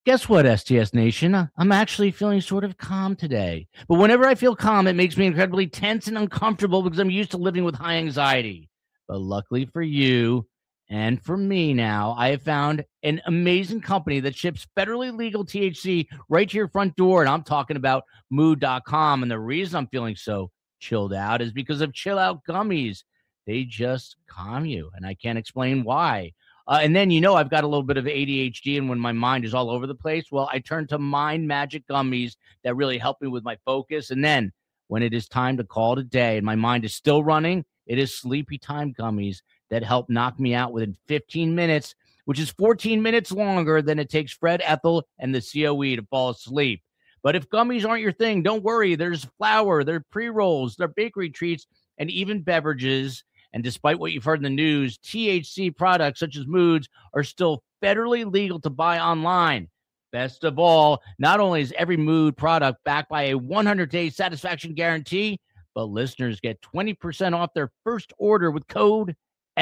Guess what, STS Nation? I'm actually feeling sort of calm today. But whenever I feel calm, it makes me incredibly tense and uncomfortable because I'm used to living with high anxiety. But luckily for you and for me now, I have found an amazing company that ships federally legal THC right to your front door. And I'm talking about mood.com. And the reason I'm feeling so chilled out is because of Chill Out Gummies. They just calm you, and I can't explain why. And then, I've got a little bit of ADHD, and when my mind is all over the place, well, I turn to Mind Magic Gummies that really help me with my focus. And then when it is time to call it a day and my mind is still running, it is Sleepy Time Gummies that help knock me out within 15 minutes, which is 14 minutes longer than it takes Fred Ethel and the COE to fall asleep. But if gummies aren't your thing, don't worry. There's flour, there are pre-rolls, there are bakery treats, and even beverages. And despite what you've heard in the news, THC products such as Moods are still federally legal to buy online. Best of all, not only is every Mood product backed by a 100-day satisfaction guarantee, but listeners get 20% off their first order with code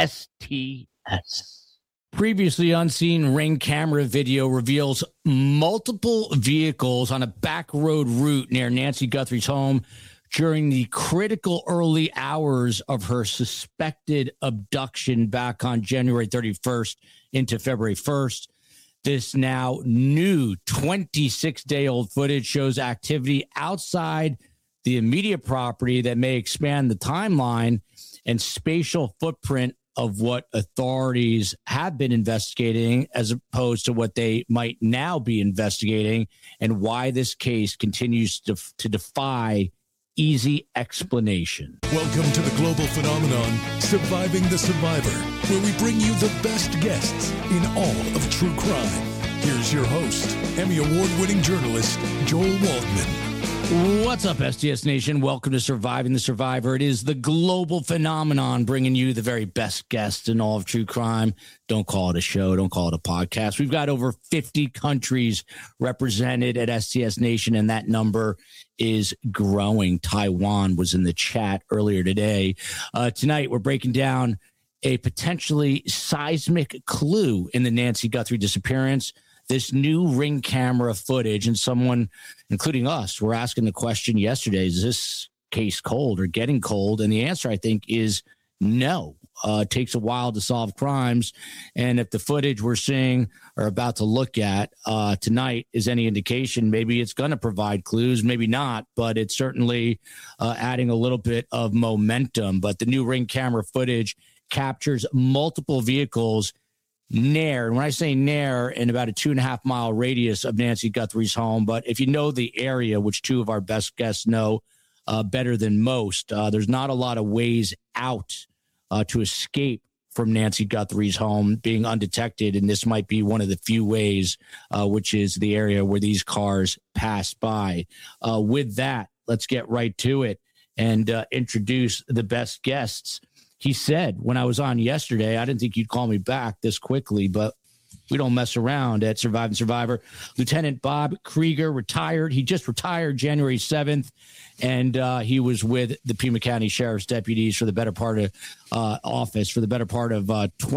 STS. Previously unseen Ring camera video reveals multiple vehicles on a back road route near Nancy Guthrie's home during the critical early hours of her suspected abduction back on January 31st into February 1st. This now new 26-day-old footage shows activity outside the immediate property that may expand the timeline and spatial footprint of what authorities have been investigating as opposed to what they might now be investigating, and why this case continues to defy easy explanation. Welcome to the global phenomenon, Surviving the Survivor, where we bring you the best guests in all of true crime. Here's your host, Emmy Award-winning journalist, Joel Waldman. What's up, STS Nation? Welcome to Surviving the Survivor. It is the global phenomenon, bringing you the very best guests in all of true crime. Don't call it a show. Don't call it a podcast. We've got over 50 countries represented at STS Nation, and that number is growing. Taiwan was in the chat earlier today. Tonight, we're breaking down a potentially seismic clue in the Nancy Guthrie disappearance. This new Ring camera footage, and someone, including us, were asking the question yesterday, is this case cold or getting cold? And the answer, I think, is no. It takes a while to solve crimes. And if the footage we're seeing or about to look at tonight is any indication, maybe it's going to provide clues, maybe not, but it's certainly adding a little bit of momentum. But the new Ring camera footage captures multiple vehicles near, and when I say near, in about a 2.5 mile radius of Nancy Guthrie's home. But if you know the area, which two of our best guests know better than most, there's not a lot of ways out to escape from Nancy Guthrie's home being undetected. And this might be one of the few ways, which is the area where these cars pass by. With that, let's get right to it and introduce the best guests. He said when I was on yesterday, I didn't think you'd call me back this quickly, but we don't mess around at Surviving Survivor. Lieutenant Bob Krieger retired. He just retired January 7th, and he was with the Pima County Sheriff's deputies for the better part of office, for the better part of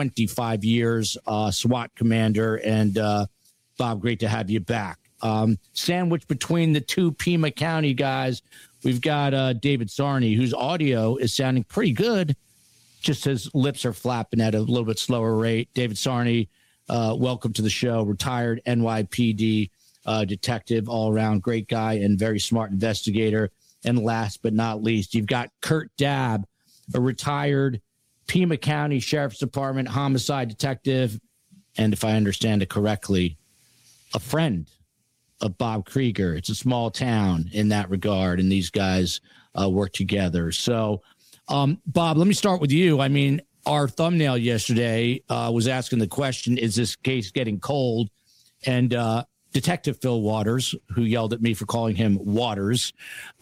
25 years, SWAT commander. And Bob, great to have you back. Sandwiched between the two Pima County guys, we've got David Sarney, whose audio is sounding pretty good. Just his lips are flapping at a little bit slower rate. David Sarney, welcome to the show. Retired NYPD detective, all-around great guy and very smart investigator. And last but not least, you've got Kurt Dabb, a retired Pima County Sheriff's Department homicide detective, and if I understand it correctly, a friend of Bob Krieger. It's a small town in that regard, and these guys work together. So, Bob, let me start with you. I mean, our thumbnail yesterday was asking the question, is this case getting cold? And Detective Phil Waters, who yelled at me for calling him Waters,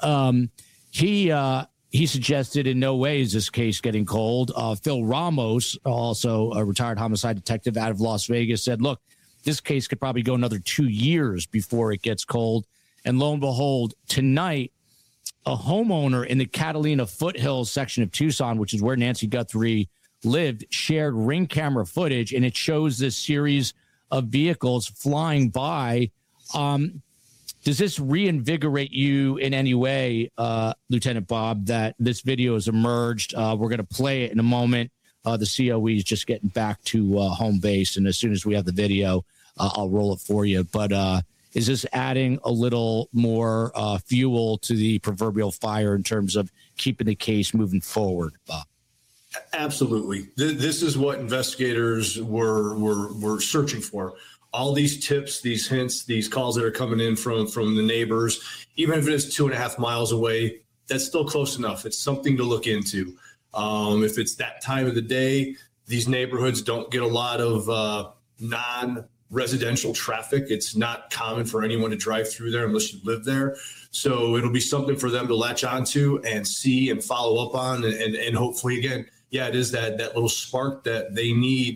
he suggested in no way is this case getting cold. Phil Ramos, also a retired homicide detective out of Las Vegas, said, look, this case could probably go another 2 years before it gets cold. And lo and behold, tonight, a homeowner in the Catalina Foothills section of Tucson, which is where Nancy Guthrie lived, shared Ring camera footage, and it shows this series of vehicles flying by. Does this reinvigorate you in any way, Lieutenant Bob, that this video has emerged? We're going to play it in a moment. The COE is just getting back to home base, and as soon as we have the video, I'll roll it for you. But is this adding a little more fuel to the proverbial fire in terms of keeping the case moving forward, Bob? Absolutely. This is what investigators were searching for. All these tips, these hints, these calls that are coming in from the neighbors, even if it is 2.5 miles away, that's still close enough. It's something to look into. If it's that time of the day, these neighborhoods don't get a lot of non-residential traffic. It's not common for anyone to drive through there unless you live there. So it'll be something for them to latch onto and see and follow up on. And hopefully, again, yeah, it is that little spark that they need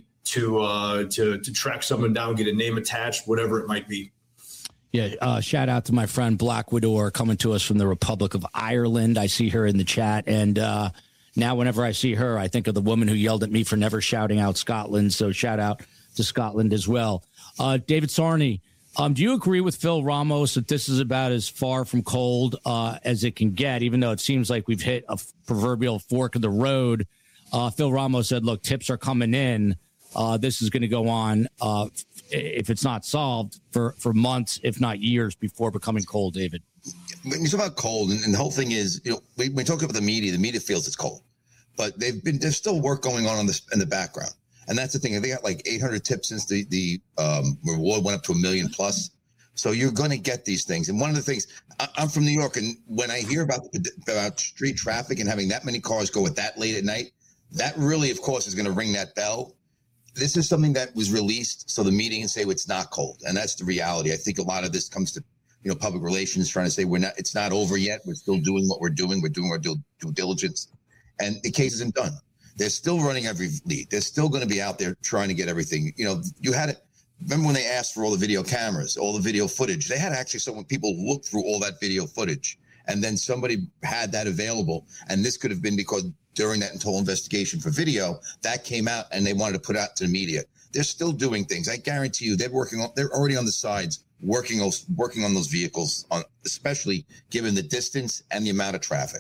to track someone down, get a name attached, whatever it might be. Yeah, shout out to my friend Black Widow coming to us from the Republic of Ireland. I see her in the chat, and now whenever I see her, I think of the woman who yelled at me for never shouting out Scotland. So shout out to Scotland as well. David Sarney, do you agree with Phil Ramos that this is about as far from cold as it can get, even though it seems like we've hit a proverbial fork in the road? Phil Ramos said, look, tips are coming in. This is going to go on, if it's not solved, for months, if not years, before becoming cold, David. When you talk about cold, and the whole thing is, when we talk about the media feels it's cold. But there's still work going on in the background. And that's the thing. They got like 800 tips since the reward went up to 1 million plus. So you're going to get these things. And one of the things, I'm from New York, and when I hear about street traffic and having that many cars go at that late at night, that really, of course, is going to ring that bell. This is something that was released so the media can say it's not cold. And that's the reality. I think a lot of this comes to, public relations trying to say it's not over yet. We're still doing what we're doing. We're doing our due diligence. And the case isn't done. They're still running every lead. They're still going to be out there trying to get everything. You had it. Remember when they asked for all the video cameras, all the video footage? They had actually people look through all that video footage, and then somebody had that available. And this could have been because during that whole investigation for video, that came out and they wanted to put out to the media. They're still doing things. I guarantee you, they're already on the sides working on those vehicles, especially given the distance and the amount of traffic.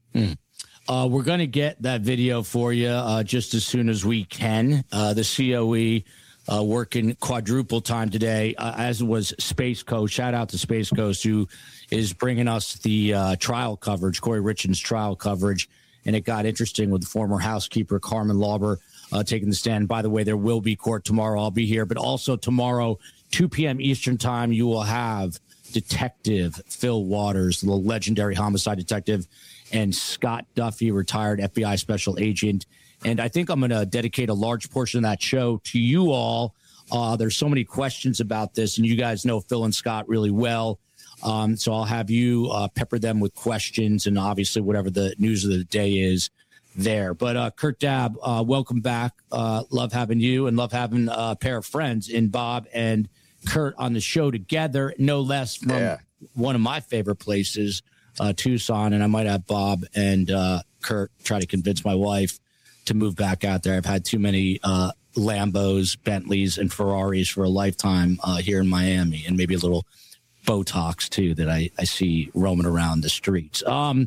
We're going to get that video for you just as soon as we can. The COE working quadruple time today, as was Space Coast. Shout out to Space Coast, who is bringing us the trial coverage, Corey Richards' trial coverage. And it got interesting with the former housekeeper, Carmen Lauber, taking the stand. By the way, there will be court tomorrow. I'll be here. But also tomorrow, 2 p.m. Eastern time, you will have Detective Phil Waters, the legendary homicide detective, and Scott Duffy, retired FBI special agent. And I think I'm going to dedicate a large portion of that show to you all. There's so many questions about this, and you guys know Phil and Scott really well. So I'll have you pepper them with questions and obviously whatever the news of the day is there. But Kurt Dabb, welcome back. Love having you and love having a pair of friends in Bob and Kurt on the show together, no less from one of my favorite places, Tucson. And I might have Bob and Kurt try to convince my wife to move back out there. I've had too many Lambos, Bentleys, and Ferraris for a lifetime here in Miami, and maybe a little Botox too that I see roaming around the streets.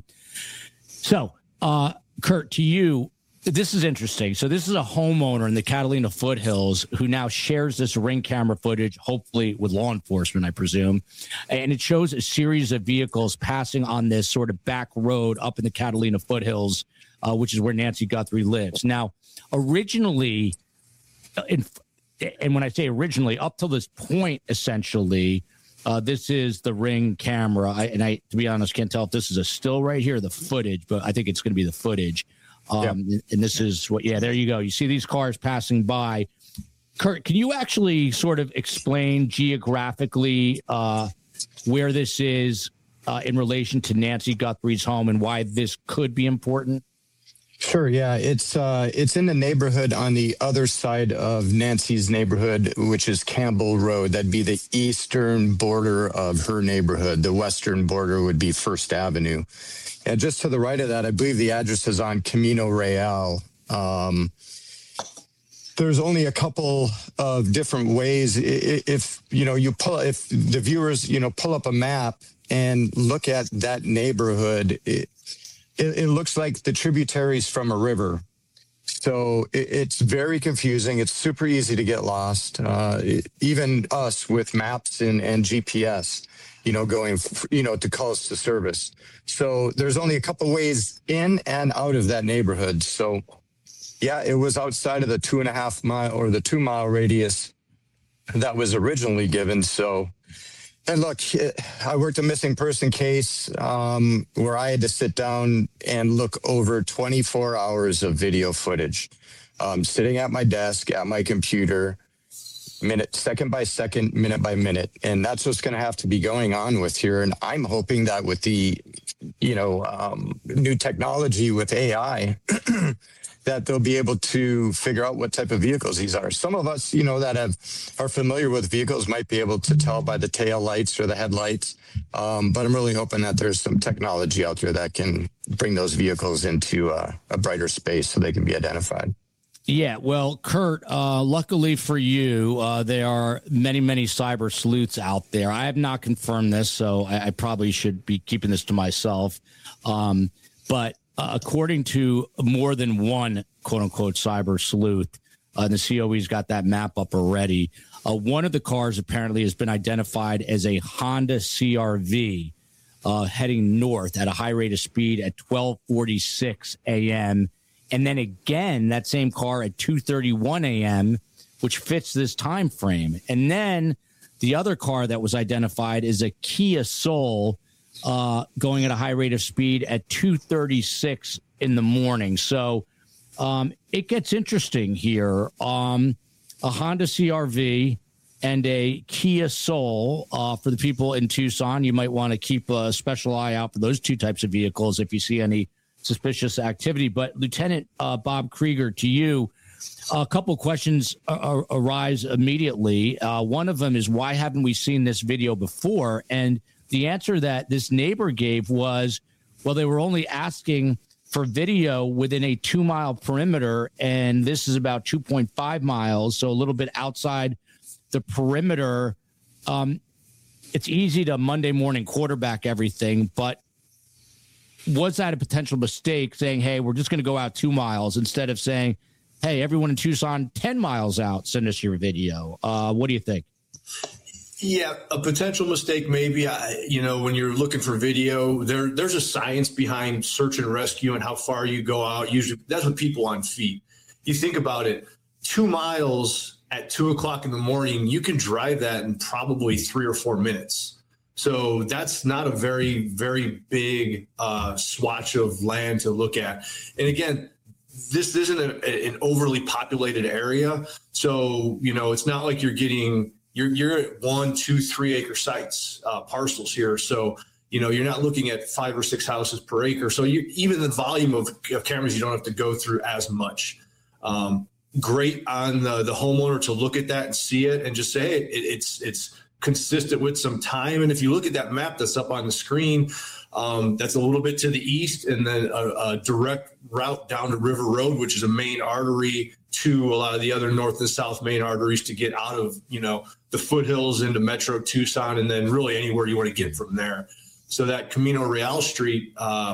So Kurt, to you, this is interesting. So this is a homeowner in the Catalina foothills who now shares this Ring camera footage, hopefully with law enforcement, I presume. And it shows a series of vehicles passing on this sort of back road up in the Catalina foothills, which is where Nancy Guthrie lives. Now, originally, and when I say originally, up till this point, essentially, this is the Ring camera. I, to be honest, can't tell if this is a still right here, the footage, but I think it's going to be the footage. And this is what, there you go. You see these cars passing by. Kurt, can you actually sort of explain geographically where this is in relation to Nancy Guthrie's home and why this could be important? Sure. Yeah, it's in the neighborhood on the other side of Nancy's neighborhood, which is Campbell Road. That'd be the eastern border of her neighborhood. The western border would be First Avenue. And just to the right of that, I believe the address is on Camino Real. There's only a couple of different ways. If if the viewers pull up a map and look at that neighborhood, it looks like the tributaries from a river. So it's very confusing. It's super easy to get lost. Even us with maps and GPS, going, to calls to service. So there's only a couple ways in and out of that neighborhood. So yeah, it was outside of the 2.5 mile or the 2 mile radius that was originally given. So, and look, I worked a missing person case where I had to sit down and look over 24 hours of video footage, sitting at my desk, at my computer, second by second, minute by minute. And that's what's going to have to be going on with here. And I'm hoping that with the, new technology with AI, that they'll be able to figure out what type of vehicles these are. Some of us, that are familiar with vehicles might be able to tell by the tail lights or the headlights. But I'm really hoping that there's some technology out there that can bring those vehicles into a brighter space so they can be identified. Yeah, well, Kurt, luckily for you, there are many, many cyber sleuths out there. I have not confirmed this, so I probably should be keeping this to myself. But according to more than one quote unquote cyber sleuth, the COE's got that map up already. One of the cars apparently has been identified as a Honda CRV heading north at a high rate of speed at 12:46 a.m. And then again, that same car at 2:31 a.m., which fits this time frame. And then the other car that was identified is a Kia Soul going at a high rate of speed at 2:36 in the morning. So it gets interesting here. A Honda CRV and a Kia Soul. For the people in Tucson, you might want to keep a special eye out for those two types of vehicles if you see any suspicious activity. But Lieutenant Bob Krieger, to you, a couple questions arise immediately. One of them is, why haven't we seen this video before? And the answer that this neighbor gave was, well, they were only asking for video within a 2 mile perimeter, and this is about 2.5 miles, so a little bit outside the perimeter. It's easy to Monday morning quarterback everything, but was that a potential mistake, saying, hey, we're just going to go out 2 miles instead of saying, hey, everyone in Tucson, 10 miles out, send us your video? What do you think? Yeah, a potential mistake, maybe. When you're looking for video, there's a science behind search and rescue and how far you go out. Usually that's with people on feet. You think about it, 2 miles at 2 o'clock in the morning, you can drive that in probably 3 or 4 minutes. So that's not a very, very big swatch of land to look at. And again, this isn't an overly populated area. So, it's not like you're at 1, 2, 3 acre sites, parcels here. So, you're not looking at 5 or 6 houses per acre. So even the volume of cameras, you don't have to go through as much. Great on the homeowner to look at that and see it and just say, hey, it's consistent with some time. And if you look at that map that's up on the screen, that's a little bit to the east, and then a direct route down to River Road, which is a main artery to a lot of the other north and south main arteries to get out of, the foothills into Metro Tucson, and then really anywhere you want to get from there. So that Camino Real Street,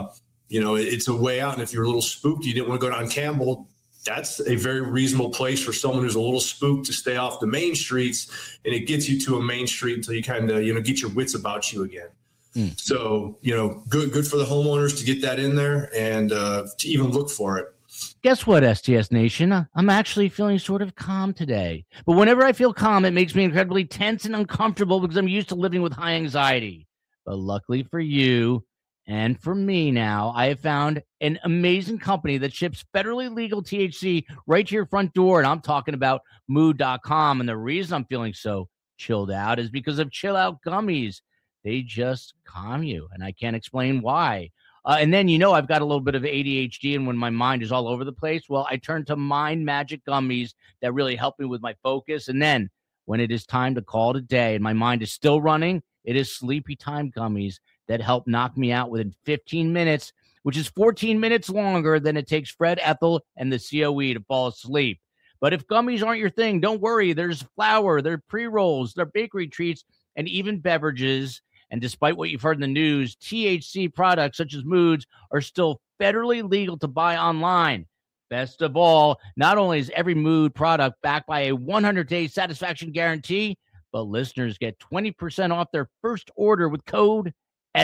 it's a way out. And if you're a little spooked, you didn't want to go down Campbell, that's a very reasonable place for someone who's a little spooked to stay off the main streets, and it gets you to a main street until you kind of, get your wits about you again. So, good for the homeowners to get that in there and to even look for it. Guess what, STS Nation? I'm actually feeling sort of calm today. But whenever I feel calm, it makes me incredibly tense and uncomfortable because I'm used to living with high anxiety. But luckily for you and for me now, I have found an amazing company that ships federally legal THC right to your front door. And I'm talking about Mood.com. And the reason I'm feeling so chilled out is because of Chill Out Gummies. They just calm you, and I can't explain why. And then, I've got a little bit of ADHD, and when my mind is all over the place, well, I turn to Mind Magic Gummies that really help me with my focus. And then when it is time to call it a day and my mind is still running, it is Sleepy Time Gummies that help knock me out within 15 minutes, which is 14 minutes longer than it takes Fred Ethel and the COE to fall asleep. But if gummies aren't your thing, don't worry. There's flour, there are pre-rolls, there are bakery treats, and even beverages. And despite what you've heard in the news, THC products such as Moods are still federally legal to buy online. Best of all, not only is every Mood product backed by a 100-day satisfaction guarantee, but listeners get 20% off their first order with code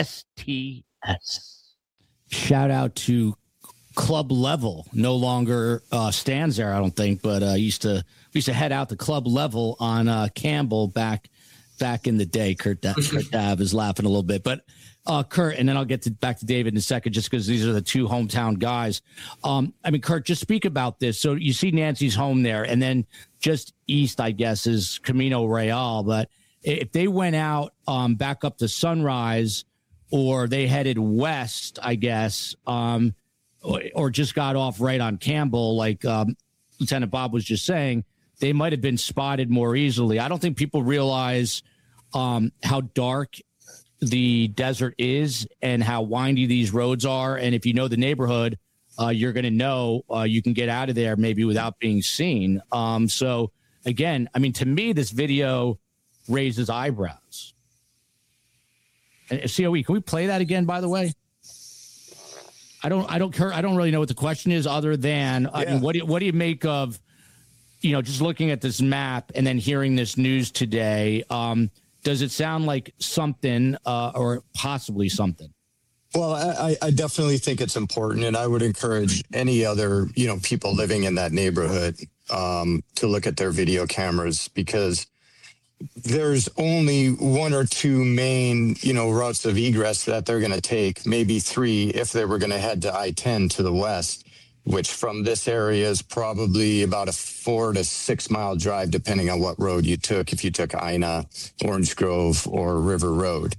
STS. Shout out to Club Level. No longer stands there, I don't think, but we used to head out to Club Level on Campbell back in the day. Kurt Dav is laughing a little bit, but Kurt, and then I'll get back to David in a second, just because these are the two hometown guys. I mean, Kurt, just speak about this. So you see Nancy's home there, and then just east, I guess, is Camino Real. But if they went out back up to Sunrise, or they headed west, I guess, or just got off right on Campbell, like Lieutenant Bob was just saying, they might have been spotted more easily. I don't think people realize how dark the desert is and how windy these roads are. And if you know the neighborhood, you're going to know you can get out of there maybe without being seen. So again, I mean, to me, this video raises eyebrows. And COE, can we play that again, by the way? I don't really know what the question is, other than, I mean, what do you make of, just looking at this map and then hearing this news today? Does it sound like something or possibly something? Well, I definitely think it's important, and I would encourage any other, people living in that neighborhood to look at their video cameras, because there's only one or two main, routes of egress that they're going to take, maybe three if they were going to head to I-10 to the west, which from this area is probably about a 4 to 6 mile drive, depending on what road you took, if you took Ina, Orange Grove, or River Road.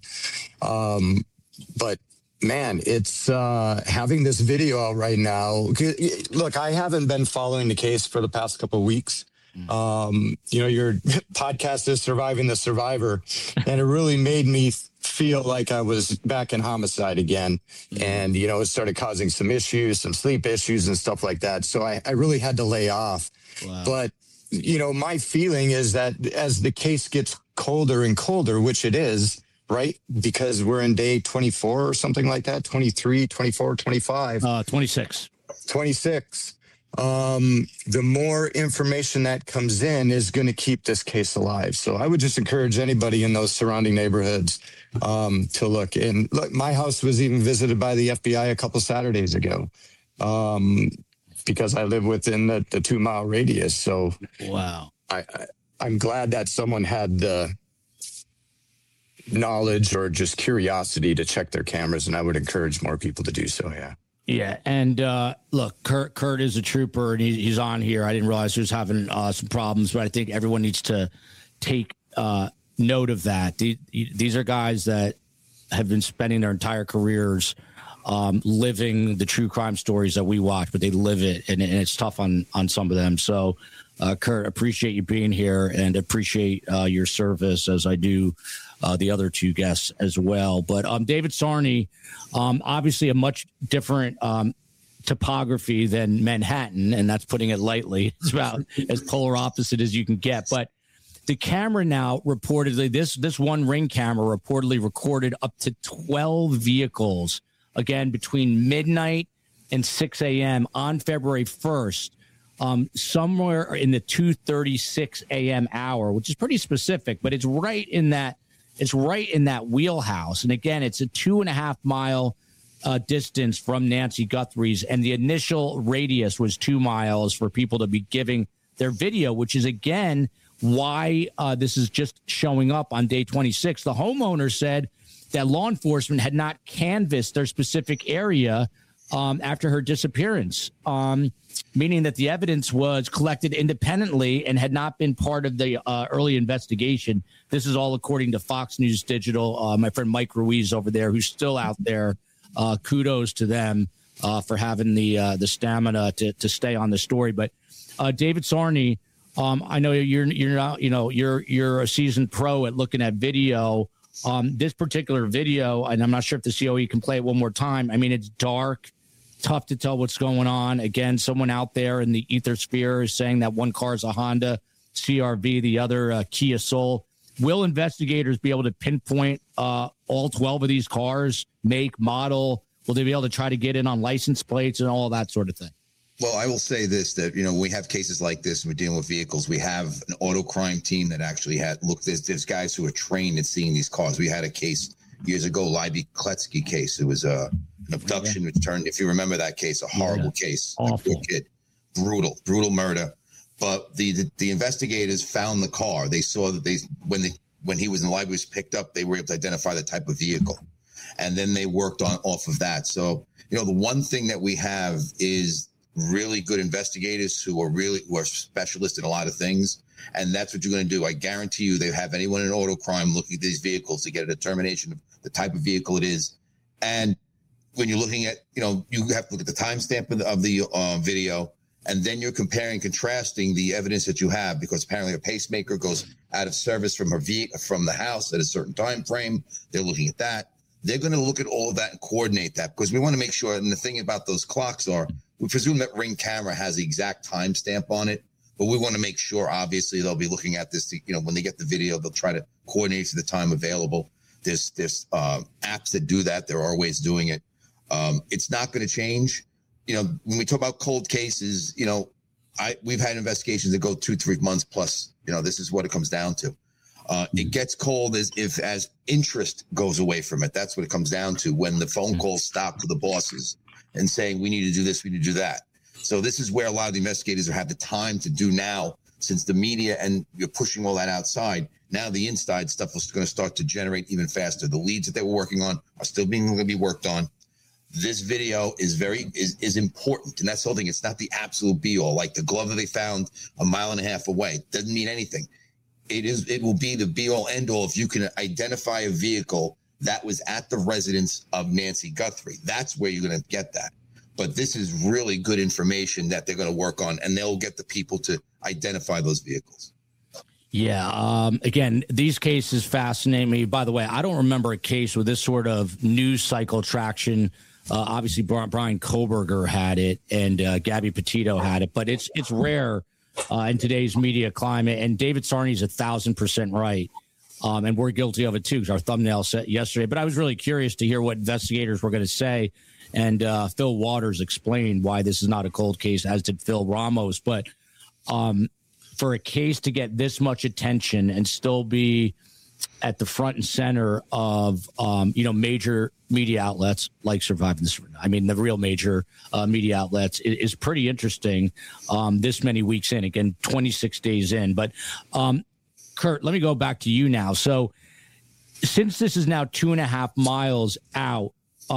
But man, it's having this video out right now. Look, I haven't been following the case for the past couple of weeks. Your podcast is Surviving the Survivor, and it really made me feel like I was back in homicide again. And, it started causing some issues, some sleep issues and stuff like that. So I really had to lay off. Wow. But, my feeling is that as the case gets colder and colder, which it is, right? Because we're in day 24 or something like that, 23, 24, 25. 26. 26. The more information that comes in is going to keep this case alive. So I would just encourage anybody in those surrounding neighborhoods to look. And look, my house was even visited by the FBI a couple Saturdays ago because I live within the 2 mile radius. So wow, I'm glad that someone had the knowledge or just curiosity to check their cameras, and I would encourage more people to do so. Yeah. Yeah, and look, Kurt is a trooper, and he's on here. I didn't realize he was having some problems, but I think everyone needs to take note of that. These are guys that have been spending their entire careers living the true crime stories that we watch, but they live it, and it's tough on some of them. So, Kurt, appreciate you being here, and appreciate your service, as I do the other two guests as well. But David Sarney, obviously a much different topography than Manhattan, and that's putting it lightly. It's about as polar opposite as you can get. But the camera now reportedly, this one Ring camera reportedly recorded up to 12 vehicles, again, between midnight and 6 a.m. on February 1st. Somewhere in the 2:36 a.m. hour, which is pretty specific, but it's right in that wheelhouse. And again, it's a 2.5 mile distance from Nancy Guthrie's, and the initial radius was 2 miles for people to be giving their video, which is again why this is just showing up on day 26. The homeowner said that law enforcement had not canvassed their specific area after her disappearance, meaning that the evidence was collected independently and had not been part of the early investigation. This is all according to Fox News Digital. My friend Mike Ruiz over there, who's still out there. Kudos to them for having the stamina to stay on the story. But David Sarney, I know you're not, you're a seasoned pro at looking at video. This particular video, and I'm not sure if the COE can play it one more time. I mean, it's dark. Tough to tell what's going on. Again, someone out there in the ether sphere is saying that one car is a Honda CR-V, the other Kia Soul. Will investigators be able to pinpoint all 12 of these cars, make, model? Will they be able to try to get in on license plates and all that sort of thing? Well, I will say this, that, we have cases like this and we're dealing with vehicles. We have an auto crime team that actually there's guys who are trained at seeing these cars. We had a case years ago, Libby Kletsky case. It was an abduction which turned, if you remember that case, a horrible case. Awful. A kid. Brutal murder. But the investigators found the car. They saw that when he was in the library, was picked up, they were able to identify the type of vehicle. And then they worked off of that. So, the one thing that we have is really good investigators who are specialists in a lot of things. And that's what you're going to do. I guarantee you they have anyone in auto crime looking at these vehicles to get a determination of the type of vehicle it is. And when you're looking at, you have to look at the timestamp of the video, and then you're comparing and contrasting the evidence that you have, because apparently a pacemaker goes out of service from the house at a certain time frame. They're looking at that. They're going to look at all of that and coordinate that, because we want to make sure. And the thing about those clocks are, we presume that Ring camera has the exact timestamp on it, but we want to make sure, obviously, they'll be looking at this, when they get the video, they'll try to coordinate to the time available. There's apps that do that. There are ways of doing it. It's not going to change. When we talk about cold cases, we've had investigations that go 2-3 months plus. This is what it comes down to. It gets cold as interest goes away from it. That's what it comes down to, when the phone calls stop to the bosses and saying, we need to do this, we need to do that. So this is where a lot of the investigators have the time to do now, since the media and you're pushing all that outside. Now the inside stuff is going to start to generate even faster. The leads that they were working on are still going to be worked on. This video is important. And that's the whole thing. It's not the absolute be all. Like the glove that they found a mile and a half away doesn't mean anything. It will be the be all end all if you can identify a vehicle that was at the residence of Nancy Guthrie. That's where you're going to get that. But this is really good information that they're going to work on, and they'll get the people to identify those vehicles. Yeah. Again, these cases fascinate me. By the way, I don't remember a case with this sort of news cycle traction. Obviously, Brian Koberger had it, and Gabby Petito had it, but it's rare in today's media climate. And David Sarney's 1,000% right. And we're guilty of it, too, because our thumbnail said yesterday. But I was really curious to hear what investigators were going to say. And Phil Waters explained why this is not a cold case, as did Phil Ramos. But for a case to get this much attention and still be at the front and center of, major media outlets like Surviving the Survivor, the real major media outlets, is pretty interesting this many weeks in. Again, 26 days in. But Kurt, let me go back to you now. So since this is now 2.5 miles out,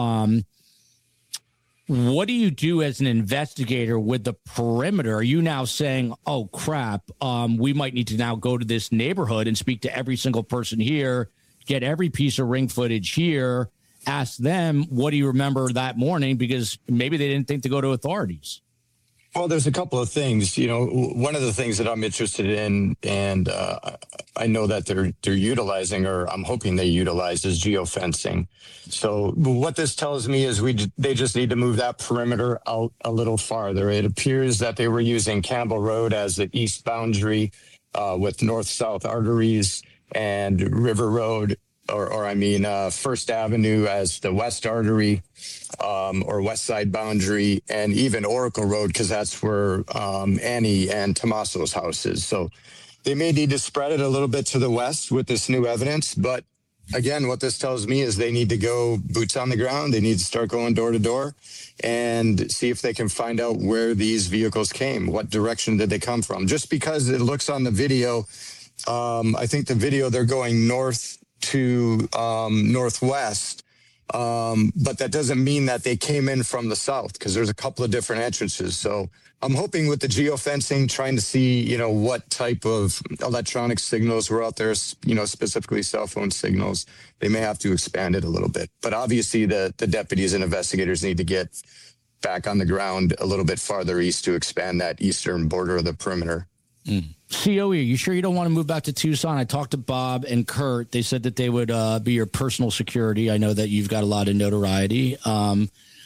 what do you do as an investigator with the perimeter? Are you now saying, oh, crap, we might need to now go to this neighborhood and speak to every single person here, get every piece of ring footage here, ask them, what do you remember that morning? Because maybe they didn't think to go to authorities. Well, there's a couple of things. One of the things that I'm interested in, and I know that they're utilizing, or I'm hoping they utilize, is geofencing. So what this tells me is they just need to move that perimeter out a little farther. It appears that they were using Campbell Road as the east boundary with north-south arteries, and River Road, First Avenue as the west artery or west side boundary, and even Oracle Road, because that's where Annie and Tommaso's house is. So they may need to spread it a little bit to the west with this new evidence. But again, what this tells me is they need to go boots on the ground. They need to start going door to door and see if they can find out where these vehicles came. What direction did they come from? Just because it looks on the video, I think the video, they're going north to northwest, but that doesn't mean that they came in from the south, because there's a couple of different entrances. So I'm hoping with the geofencing, trying to see, what type of electronic signals were out there, specifically cell phone signals. They may have to expand it a little bit. But obviously the deputies and investigators need to get back on the ground a little bit farther east to expand that eastern border of the perimeter. COE, you sure you don't want to move back to Tucson? I talked to Bob and Kurt. They said that they would be your personal security. I know that you've got a lot of notoriety.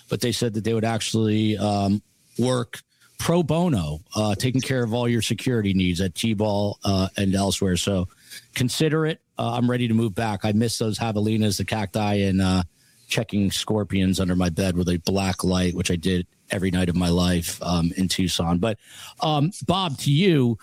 but they said that they would actually work pro bono, taking care of all your security needs at T-Ball and elsewhere. So consider it. I'm ready to move back. I miss those javelinas, the cacti, and checking scorpions under my bed with a black light, which I did every night of my life in Tucson. But Bob, to you,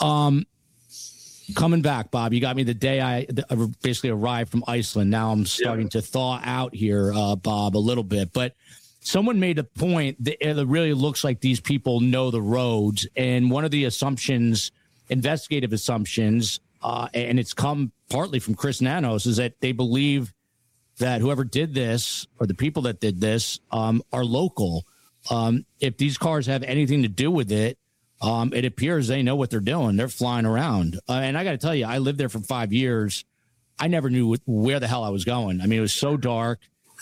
coming back, Bob, you got me the day I basically arrived from Iceland. Now I'm starting to thaw out here, Bob, a little bit. But someone made a point that it really looks like these people know the roads. And one of the assumptions, investigative assumptions, and it's come partly from Chris Nanos, is that they believe that whoever did this or the people that did this are local. If these cars have anything to do with it, it appears they know what they're doing. They're flying around. And I got to tell you, I lived there for 5 years. I never knew where the hell I was going. I mean, it was so dark.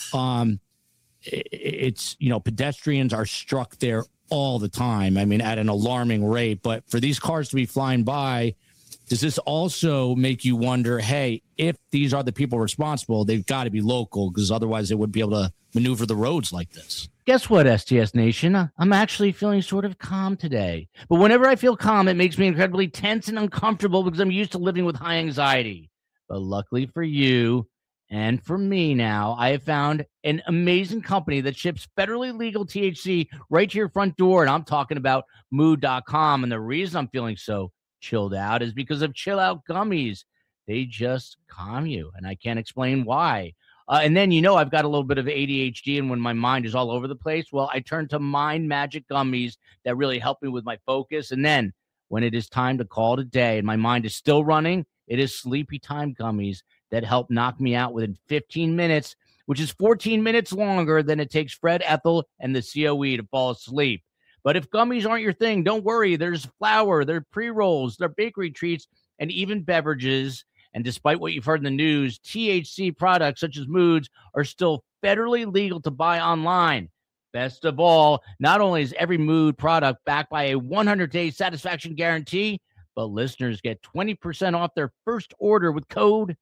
It's, pedestrians are struck there all the time. I mean, at an alarming rate. But for these cars to be flying by, does this also make you wonder, hey, if these are the people responsible, they've got to be local, because otherwise they wouldn't be able to maneuver the roads like this? Guess what, STS Nation? I'm actually feeling sort of calm today. But whenever I feel calm, it makes me incredibly tense and uncomfortable because I'm used to living with high anxiety. But luckily for you and for me now, I have found an amazing company that ships federally legal THC right to your front door. And I'm talking about Mood.com. And the reason I'm feeling so chilled out is because of Chill Out Gummies. They just calm you, and I can't explain why. And then, I've got a little bit of ADHD, and when my mind is all over the place, well, I turn to Mind Magic Gummies that really help me with my focus. And then when it is time to call it a day and my mind is still running, it is Sleepy Time Gummies that help knock me out within 15 minutes, which is 14 minutes longer than it takes Fred Ethel and the COE to fall asleep. But if gummies aren't your thing, don't worry. There's flour, there are pre-rolls, there are bakery treats, and even beverages. And despite what you've heard in the news, THC products such as Moods are still federally legal to buy online. Best of all, not only is every Mood product backed by a 100-day satisfaction guarantee, but listeners get 20% off their first order with code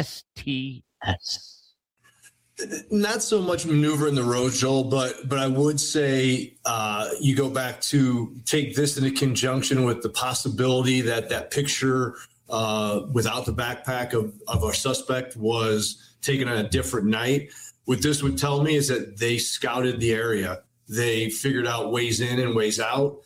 STS. Not so much maneuver in the road, Joel, but I would say you go back to take this into conjunction with the possibility that picture without the backpack of our suspect was taken on a different night. What this would tell me is that they scouted the area. They figured out ways in and ways out.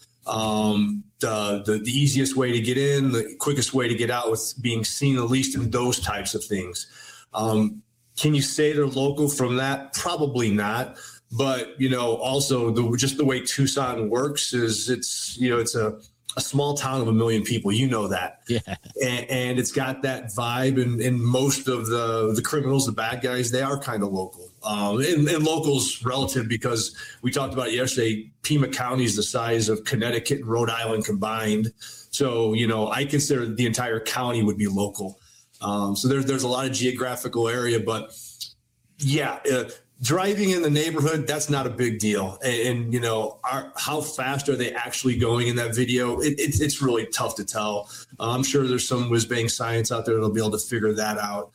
The easiest way to get in, the quickest way to get out with being seen, at least in those types of things. Can you say they're local from that? Probably not. But, also just the way Tucson works is it's a small town of 1 million people. You know that. Yeah. And it's got that vibe. And most of the criminals, the bad guys, they are kind of local. And locals relative, because we talked about it yesterday, Pima County is the size of Connecticut and Rhode Island combined. So, I consider the entire county would be local. So there's a lot of geographical area, but driving in the neighborhood, that's not a big deal. And how fast are they actually going in that video? It's really tough to tell. I'm sure there's some whiz-bang science out there that'll be able to figure that out.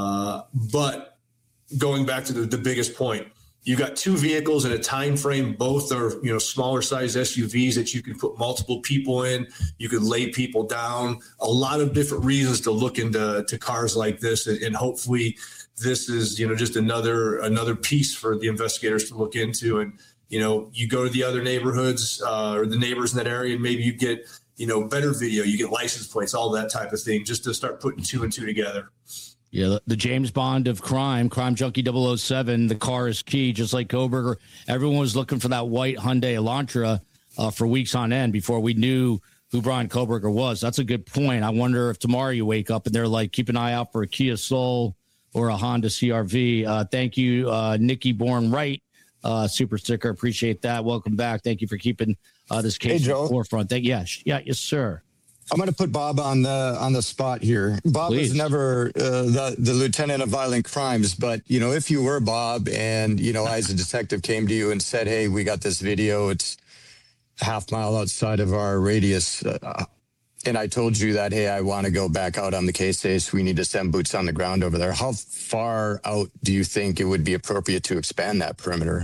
But going back to the biggest point, you got two vehicles in a time frame. Both are, smaller size SUVs that you can put multiple people in. You could lay people down. A lot of different reasons to look into cars like this, and hopefully this is, just another piece for the investigators to look into. And you go to the other neighborhoods or the neighbors in that area, and maybe you get better video. You get license plates, all that type of thing, just to start putting two and two together. Yeah, the James Bond of crime junkie 007, the car is key, just like Kohberger. Everyone was looking for that white Hyundai Elantra for weeks on end before we knew who Brian Kohberger was. That's a good point. I wonder if tomorrow you wake up and they're like, keep an eye out for a Kia Soul or a Honda CRV. Thank you, Nikki Born Wright, super sticker. Appreciate that. Welcome back. Thank you for keeping this case at the forefront. Yes, sir. I'm going to put Bob on the spot here. Bob Please. was never the lieutenant of violent crimes, but if you were Bob, and I as a detective came to you and said, "Hey, we got this video. It's a half mile outside of our radius," and I told you that, "Hey, I want to go back out on the case. We need to send boots on the ground over there." How far out do you think it would be appropriate to expand that perimeter?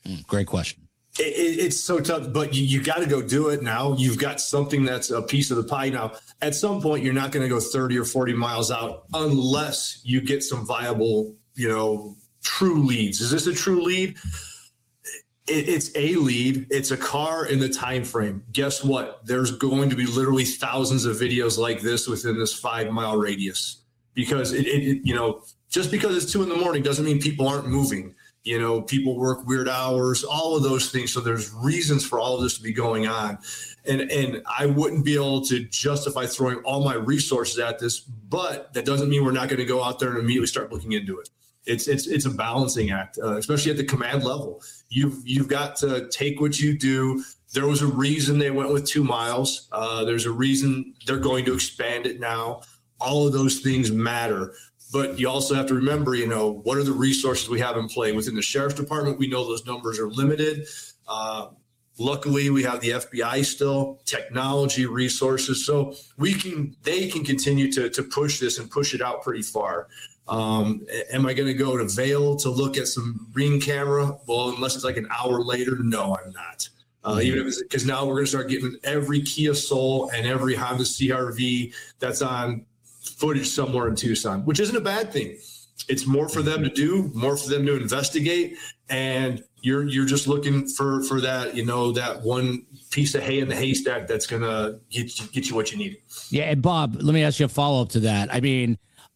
Great question. It's so tough, but you got to go do it now. You've got something that's a piece of the pie now. At some point, you're not going to go 30 or 40 miles out unless you get some viable, true leads. Is this a true lead? It's a lead. It's a car in the time frame. Guess what? There's going to be literally thousands of videos like this within this 5-mile radius, because just because it's 2 a.m. doesn't mean people aren't moving. People work weird hours, all of those things. So there's reasons for all of this to be going on. And I wouldn't be able to justify throwing all my resources at this, but that doesn't mean we're not going to go out there and immediately start looking into it. It's a balancing act, especially at the command level. You've got to take what you do. There was a reason they went with 2 miles. There's a reason they're going to expand it now. All of those things matter. But you also have to remember, what are the resources we have in play? Within the sheriff's department, we know those numbers are limited. Luckily, we have the FBI still, technology, resources. So they can continue to push this and push it out pretty far. Am I going to go to Vail to look at some ring camera? Well, unless it's like an hour later, no, I'm not. Even if it's because now we're going to start getting every Kia Soul and every Honda CR-V that's on footage somewhere in Tucson, which isn't a bad thing. It's more for them to do, more for them to investigate, and you're just looking for that, that one piece of hay in the haystack that's going to get you what you need. Yeah, and Bob, let me ask you a follow-up to that. I mean,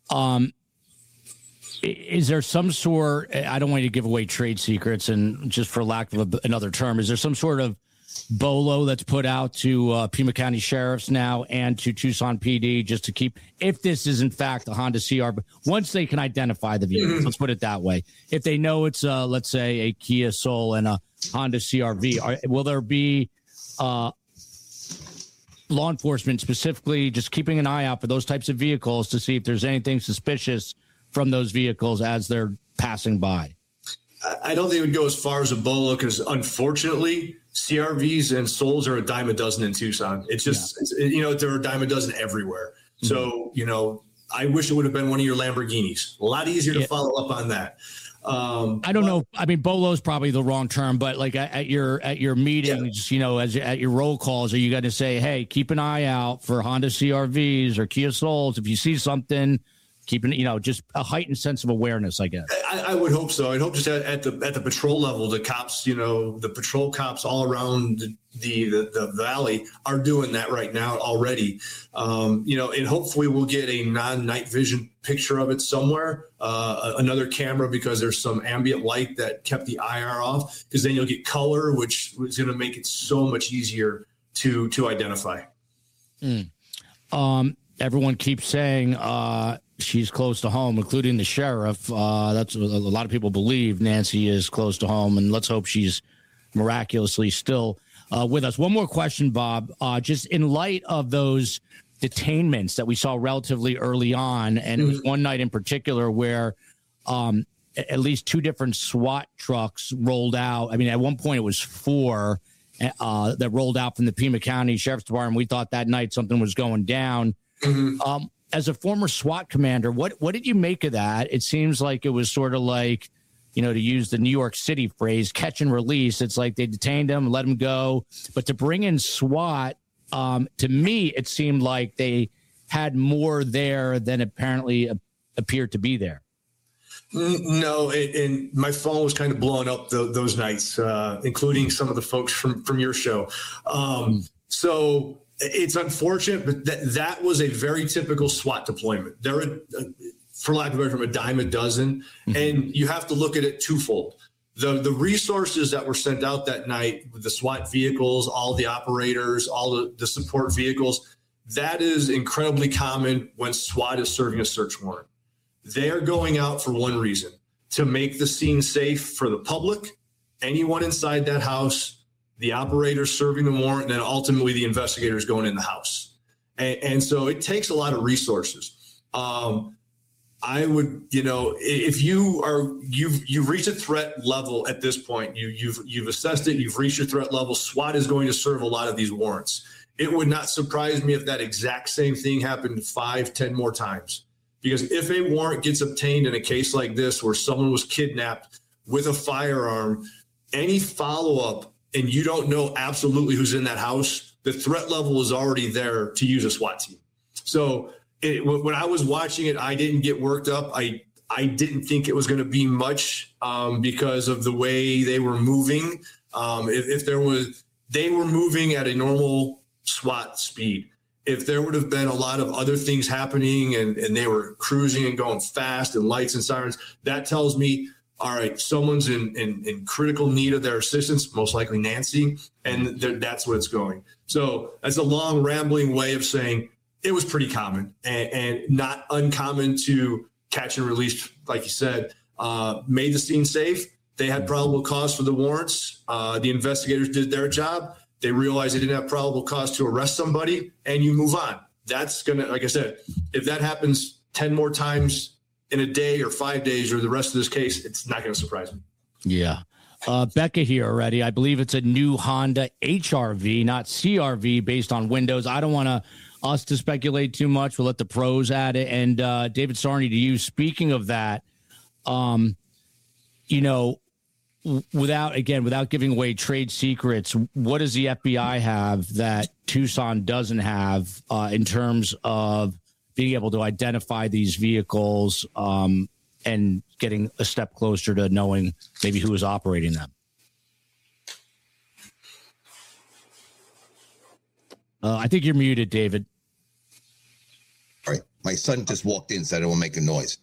is there some sort, I don't want you to give away trade secrets, and just for lack of another term, is there some sort of BOLO that's put out to Pima County sheriffs now and to Tucson PD just to keep, if this is in fact a Honda CR, once they can identify the vehicles, let's put it that way. If they know it's let's say a Kia Soul and a Honda CR-V, will there be law enforcement specifically just keeping an eye out for those types of vehicles to see if there's anything suspicious from those vehicles as they're passing by? I don't think it would go as far as a BOLO, because unfortunately CR-Vs and Souls are a dime a dozen in Tucson. It's just, they're a dime a dozen everywhere. So, I wish it would have been one of your Lamborghinis. A lot easier to follow up on that. I don't know. I mean, BOLO is probably the wrong term, but like at your meetings, at your roll calls, are you going to say, hey, keep an eye out for Honda CR-Vs or Kia Souls? If you see something, keeping, just a heightened sense of awareness, I guess. I would hope so. I'd hope just at the patrol level, the cops, the patrol cops all around the valley are doing that right now already. And hopefully we'll get a non-night vision picture of it somewhere, another camera, because there's some ambient light that kept the IR off, because then you'll get color, which is going to make it so much easier to identify. Everyone keeps saying, she's close to home, including the sheriff. That's what a lot of people believe. Nancy is close to home, and let's hope she's miraculously still with us. One more question, Bob. Just in light of those detainments that we saw relatively early on, and it was one night in particular where at least 2 different SWAT trucks rolled out. I mean, at one point it was 4 that rolled out from the Pima County Sheriff's Department. We thought that night something was going down. As a former SWAT commander, what did you make of that? It seems like it was sort of like, to use the New York City phrase, catch and release. It's like they detained him, let him go. But to bring in SWAT, to me, it seemed like they had more there than apparently appeared to be there. No, and my phone was kind of blowing up those nights, including some of the folks from your show. So it's unfortunate, but that was a very typical SWAT deployment. They're, for lack of a better term, a dime a dozen, and you have to look at it twofold. The resources that were sent out that night with the SWAT vehicles, all the operators, all the support vehicles, that is incredibly common when SWAT is serving a search warrant. They are going out for one reason: to make the scene safe for the public, anyone inside that house, the operator serving the warrant, and then ultimately the investigators going in the house. And so it takes a lot of resources. I would, if you've reached a threat level at this point, you've assessed it, you've reached your threat level, SWAT is going to serve a lot of these warrants. It would not surprise me if that exact same thing happened 5-10 more times. Because if a warrant gets obtained in a case like this, where someone was kidnapped with a firearm, any follow-up and you don't know absolutely who's in that house, the threat level is already there to use a SWAT team. So when I was watching it, I didn't get worked up. I didn't think it was going to be much because of the way they were moving. They were moving at a normal SWAT speed. If there would have been a lot of other things happening and they were cruising and going fast and lights and sirens, that tells me, all right, someone's in critical need of their assistance, most likely Nancy, and that's what it's going. So that's a long rambling way of saying it was pretty common and not uncommon to catch and release, like you said, made the scene safe. They had probable cause for the warrants. The investigators did their job. They realized they didn't have probable cause to arrest somebody, and you move on. That's going to, like I said, if that happens 10 more times in a day or 5 days or the rest of this case, it's not going to surprise me. Yeah. Becca here already. I believe it's a new Honda HR-V, not CR-V, based on Windows. I don't want us to speculate too much. We'll let the pros at it. And David Sarney, to you, speaking of that, without giving away trade secrets, what does the FBI have that Tucson doesn't have in terms of being able to identify these vehicles and getting a step closer to knowing maybe who is operating them? I think you're muted, David. All right. My son just walked in, so I don't want to make a noise.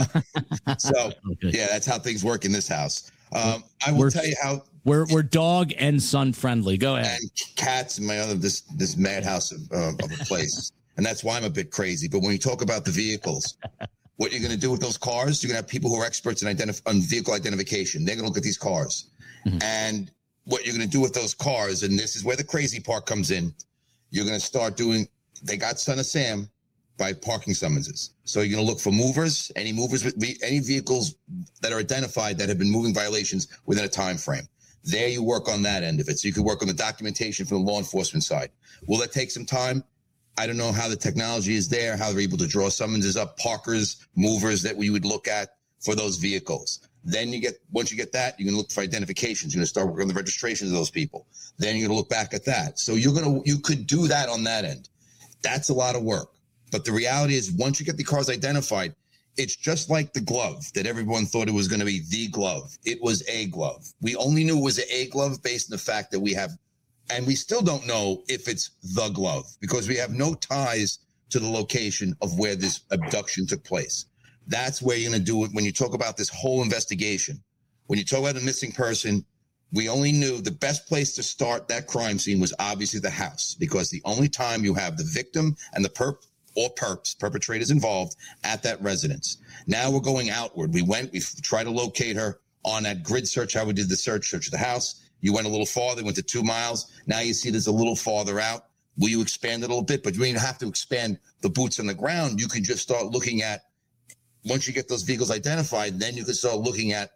So, yeah, that's how things work in this house. I will tell you how we're dog and son friendly. Go ahead. And cats and my other this madhouse of a place, and that's why I'm a bit crazy. But when you talk about the vehicles, what you're going to do with those cars, you're going to have people who are experts in vehicle identification. They're going to look at these cars, and what you're going to do with those cars, and this is where the crazy part comes in. You're going to start doing. They got Son of Sam by parking summonses. So you're going to look for movers, any vehicles that are identified that have been moving violations within a time frame. There you work on that end of it. So you can work on the documentation from the law enforcement side. Will that take some time? I don't know how the technology is there, how they're able to draw summonses up, parkers, movers that we would look at for those vehicles. Then once you get that, you're going to look for identifications. You're going to start working on the registrations of those people. Then you're going to look back at that. So you could do that on that end. That's a lot of work. But the reality is, once you get the cars identified, it's just like the glove that everyone thought it was going to be the glove. It was a glove. We only knew it was a glove based on the fact that we have, and we still don't know if it's the glove because we have no ties to the location of where this abduction took place. That's where you're going to do it when you talk about this whole investigation. When you talk about a missing person, we only knew the best place to start that crime scene was obviously the house, because the only time you have the victim and the perpetrators involved at that residence. Now we're going outward. We tried to locate her on that grid search, how we did the search of the house. You went a little farther, went to 2 miles. Now you see there's a little farther out. Will you expand it a little bit? But you don't have to expand the boots on the ground. You can just start looking at, once you get those vehicles identified, then you can start looking at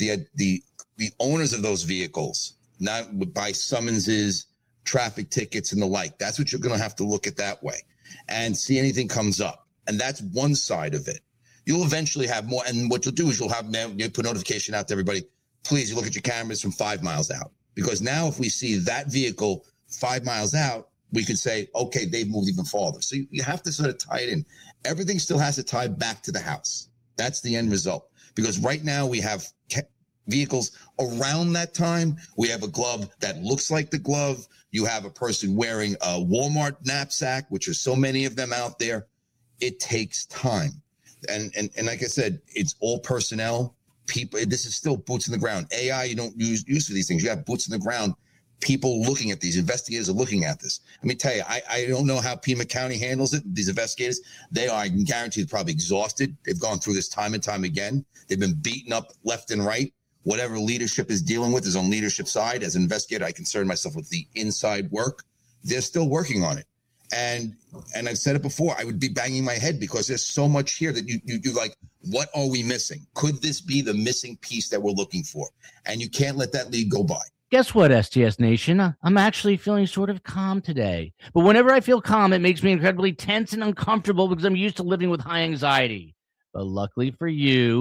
the owners of those vehicles, not by summonses, traffic tickets, and the like. That's what you're going to have to look at that way and see anything comes up. And that's one side of it. You'll eventually have more. And what you'll do is you'll put notification out to everybody. Please, you look at your cameras from 5 miles out. Because now if we see that vehicle 5 miles out, we can say, okay, they've moved even farther. So you have to sort of tie it in. Everything still has to tie back to the house. That's the end result. Because right now we have vehicles around that time. We have a glove that looks like the glove. You have a person wearing a Walmart knapsack, which are so many of them out there. It takes time. And like I said, it's all personnel. People, this is still boots in the ground. AI, you don't use for these things. You have boots in the ground. People looking at these. Investigators are looking at this. Let me tell you, I don't know how Pima County handles it. These investigators, they are, I can guarantee, probably exhausted. They've gone through this time and time again. They've been beaten up left and right. Whatever leadership is dealing with is on leadership side. As an investigator, I concern myself with the inside work. They're still working on it. And I've said it before, I would be banging my head because there's so much here that you like, what are we missing? Could this be the missing piece that we're looking for? And you can't let that lead go by. Guess what, STS Nation? I'm actually feeling sort of calm today. But whenever I feel calm, it makes me incredibly tense and uncomfortable because I'm used to living with high anxiety. But luckily for you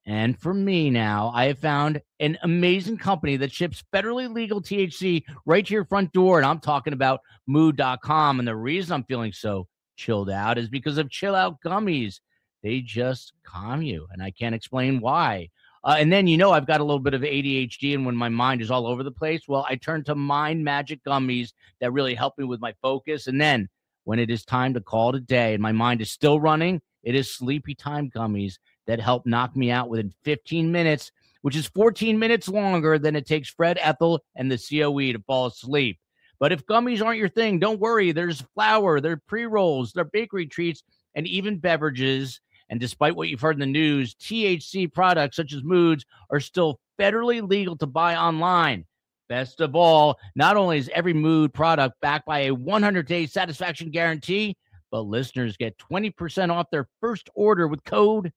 And for me now, I have found an amazing company that ships federally legal THC right to your front door. And I'm talking about mood.com. And the reason I'm feeling so chilled out is because of Chill Out Gummies. They just calm you. And I can't explain why. And then, I've got a little bit of ADHD, and when my mind is all over the place, well, I turn to Mind Magic Gummies that really help me with my focus. And then when it is time to call it a day and my mind is still running, it is Sleepy Time Gummies that help knock me out within 15 minutes, which is 14 minutes longer than it takes Fred Ethel and the COE to fall asleep. But if gummies aren't your thing, don't worry. There's flour, there are pre-rolls, there are bakery treats, and even beverages. And despite what you've heard in the news, THC products such as Moods are still federally legal to buy online. Best of all, not only is every Mood product backed by a 100-day satisfaction guarantee, but listeners get 20% off their first order with code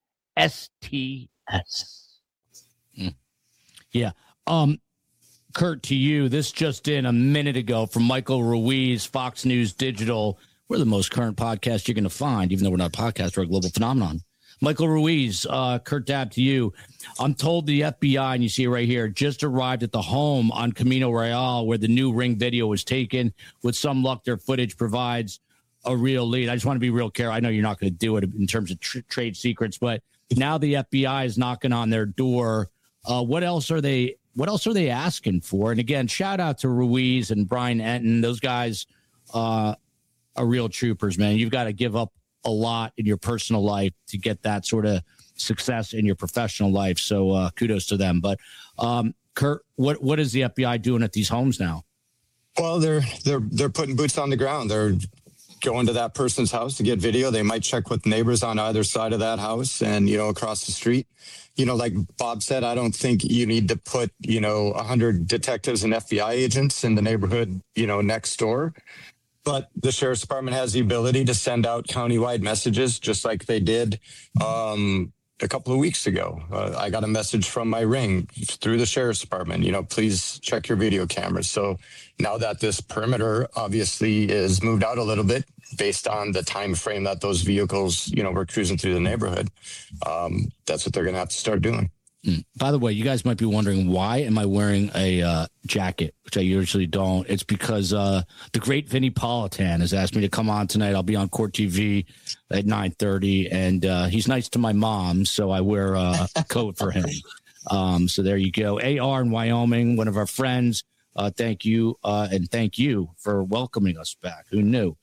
STS. Yeah. Kurt, to you, this just in a minute ago from Michael Ruiz, Fox News Digital. We're the most current podcast you're going to find, even though we're not a podcast, we're a global phenomenon. Michael Ruiz, Kurt Dabb, to you. I'm told the FBI, and you see it right here, just arrived at the home on Camino Real where the new Ring video was taken. With some luck, their footage provides a real lead. I just want to be real careful. I know you're not going to do it in terms of trade secrets, but now the FBI is knocking on their door. What else are they asking for? And again, shout out to Ruiz and Brian Enton. Those guys are real troopers, man. You've got to give up a lot in your personal life to get that sort of success in your professional life. So kudos to them. But Kurt, what is the FBI doing at these homes now? Well, they're putting boots on the ground. They're going to that person's house to get video. They might check with neighbors on either side of that house and, across the street. Like Bob said, I don't think you need to put, 100 detectives and FBI agents in the neighborhood, next door. But the sheriff's department has the ability to send out countywide messages, just like they did a couple of weeks ago. I got a message from my Ring through the sheriff's department, please check your video cameras. So now that this perimeter obviously is moved out a little bit based on the time frame that those vehicles, were cruising through the neighborhood, that's what they're going to have to start doing. By the way, you guys might be wondering, why am I wearing a jacket, which I usually don't? It's because the great Vinny Politan has asked me to come on tonight. I'll be on Court TV at 9:30, and he's nice to my mom, so I wear a coat for him. So there you go. AR in Wyoming, one of our friends. Thank you, and thank you for welcoming us back. Who knew?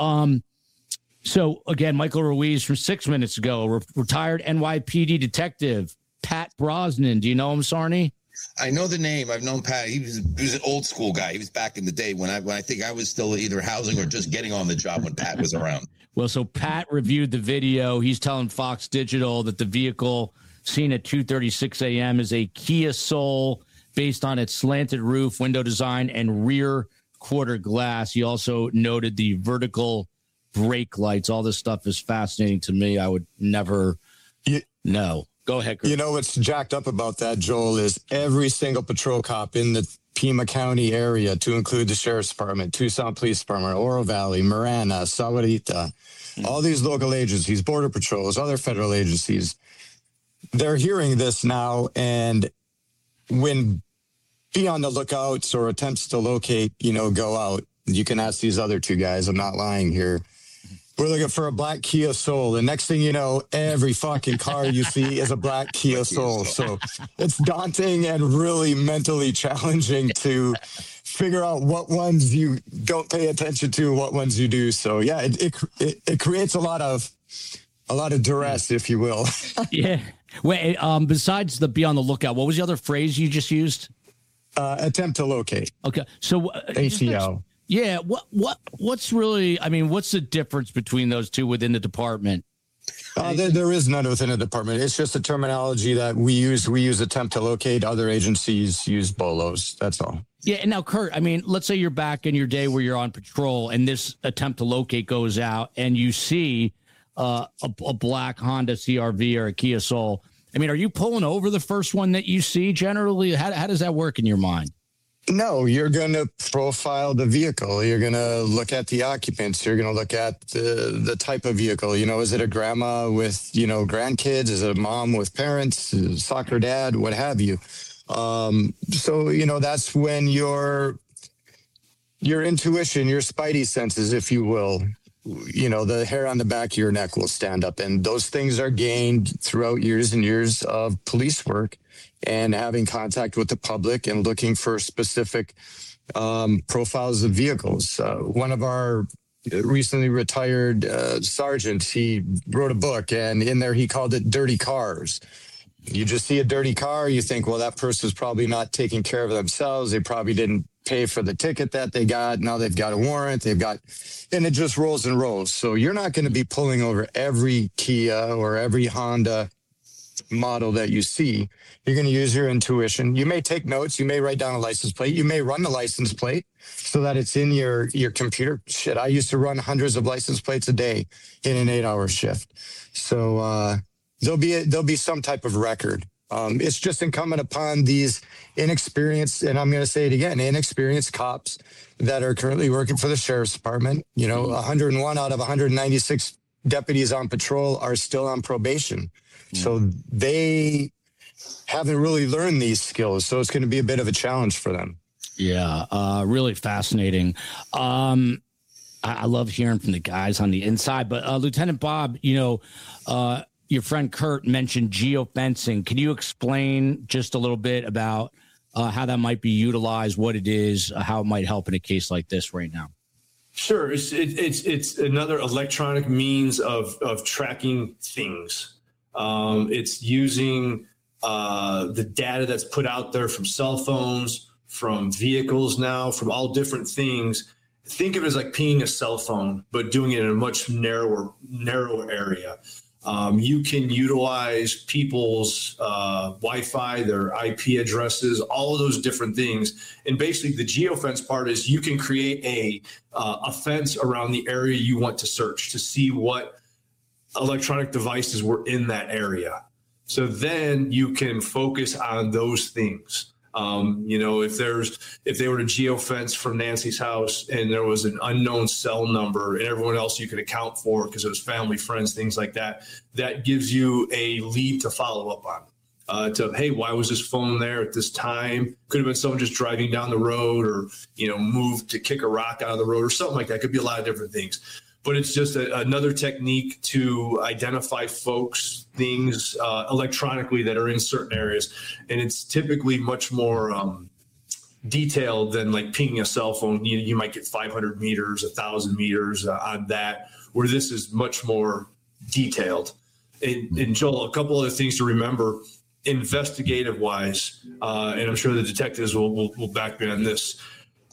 So, again, Michael Ruiz from 6 minutes ago, retired NYPD detective. Pat Brosnan. Do you know him, Sarny? I know the name. I've known Pat. He was an old school guy. He was back in the day when I think I was still either housing or just getting on the job when Pat was around. Well, so Pat reviewed the video. He's telling Fox Digital that the vehicle seen at 2:36 a.m. is a Kia Soul based on its slanted roof, window design, and rear quarter glass. He also noted the vertical brake lights. All this stuff is fascinating to me. I would never know. Go ahead, Chris. What's jacked up about that, Joel, is every single patrol cop in the Pima County area, to include the Sheriff's Department, Tucson Police Department, Oro Valley, Marana, Sahuarita, all these local agencies, Border Patrols, other federal agencies, they're hearing this now. And when be on the lookouts or attempts to locate, go out, you can ask these other two guys. I'm not lying here. We're looking for a black Kia Soul. The next thing you know, every fucking car you see is a black Kia Soul. So it's daunting and really mentally challenging to figure out what ones you don't pay attention to, what ones you do. So yeah, it creates a lot of duress, if you will. Yeah. Wait, besides the be on the lookout, what was the other phrase you just used? Attempt to locate. Okay. So ATO. Yeah. What's really, what's the difference between those two within the department? There is none within the department. It's just a terminology that we use. We use attempt to locate. Other agencies use BOLOs. That's all. Yeah. And now, Kurt, let's say you're back in your day where you're on patrol and this attempt to locate goes out and you see a black Honda CRV or a Kia Soul. Are you pulling over the first one that you see generally? How does that work in your mind? No, you're going to profile the vehicle. You're going to look at the occupants. You're going to look at the type of vehicle. Is it a grandma with, grandkids? Is it a mom with parents, soccer dad, what have you? So, that's when your intuition, your spidey senses, if you will, the hair on the back of your neck will stand up. And those things are gained throughout years and years of police work and having contact with the public and looking for specific profiles of vehicles. One of our recently retired sergeants, he wrote a book, and in there he called it Dirty Cars. You just see a dirty car, you think, well, that person's probably not taking care of themselves. They probably didn't pay for the ticket that they got. Now they've got a warrant. And it just rolls and rolls. So you're not going to be pulling over every Kia or every Honda model that you see. You're going to use your intuition. You may take notes. You may write down a license plate. You may run the license plate so that it's in your computer. Shit, I used to run hundreds of license plates a day in an 8-hour shift. So there'll be some type of record. It's just incumbent upon these inexperienced, and I'm going to say it again, inexperienced cops that are currently working for the sheriff's department. 101 out of 196 deputies on patrol are still on probation. So they haven't really learned these skills. So it's going to be a bit of a challenge for them. Yeah, really fascinating. I love hearing from the guys on the inside. But Lieutenant Bob, your friend Kurt mentioned geofencing. Can you explain just a little bit about how that might be utilized, what it is, how it might help in a case like this right now? Sure. It's another electronic means of tracking things. It's using the data that's put out there from cell phones, from vehicles now, from all different things. Think of it as like pinging a cell phone, but doing it in a much narrower area. You can utilize people's Wi-Fi, their IP addresses, all of those different things. And basically the geofence part is you can create a fence around the area you want to search to see what electronic devices were in that area. So then you can focus on those things. If they were to geofence from Nancy's house and there was an unknown cell number and everyone else you could account for because it was family, friends, things like that, that gives you a lead to follow up on. Hey, why was this phone there at this time? Could have been someone just driving down the road or, moved to kick a rock out of the road or something like that. Could be a lot of different things. But it's just another technique to identify folks, things electronically that are in certain areas. And it's typically much more detailed than like pinging a cell phone. You might get 500 meters, 1,000 meters on that, where this is much more detailed. And Joel, a couple other things to remember, investigative wise, and I'm sure the detectives will back me on this.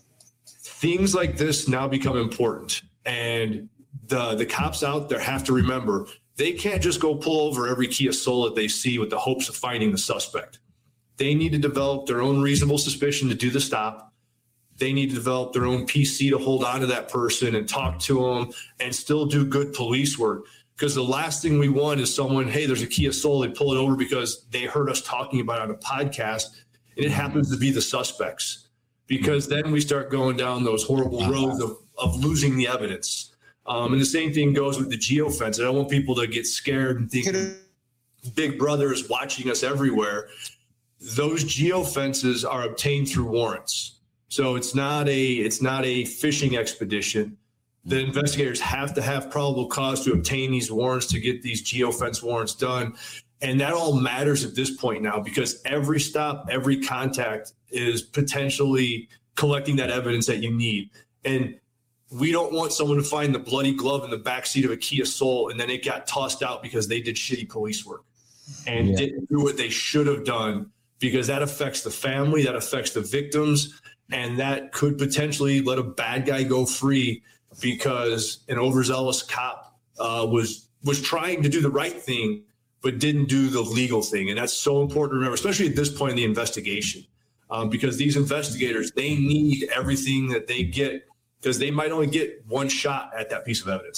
Things like this now become important. And the cops out there have to remember, they can't just go pull over every Kia Soul that they see with the hopes of finding the suspect. They need to develop their own reasonable suspicion to do the stop. They need to develop their own PC to hold on to that person and talk to them and still do good police work. Because the last thing we want is someone, hey, there's a Kia Soul, they pull it over because they heard us talking about it on a podcast, and it happens to be the suspects. Because then we start going down those horrible roads of losing the evidence. And the same thing goes with the geofence. I don't want people to get scared and think Big Brother is watching us everywhere. Those geofences are obtained through warrants. So it's not a fishing expedition. The investigators have to have probable cause to obtain these warrants to get these geofence warrants done. And that all matters at this point now because every stop, every contact is potentially collecting that evidence that you need. And we don't want someone to find the bloody glove in the backseat of a Kia Soul and then it got tossed out because they did shitty police work and didn't do what they should have done, because that affects the family, that affects the victims, and that could potentially let a bad guy go free because an overzealous cop was trying to do the right thing but didn't do the legal thing. And that's so important to remember, especially at this point in the investigation, because these investigators, they need everything that they get, because they might only get one shot at that piece of evidence.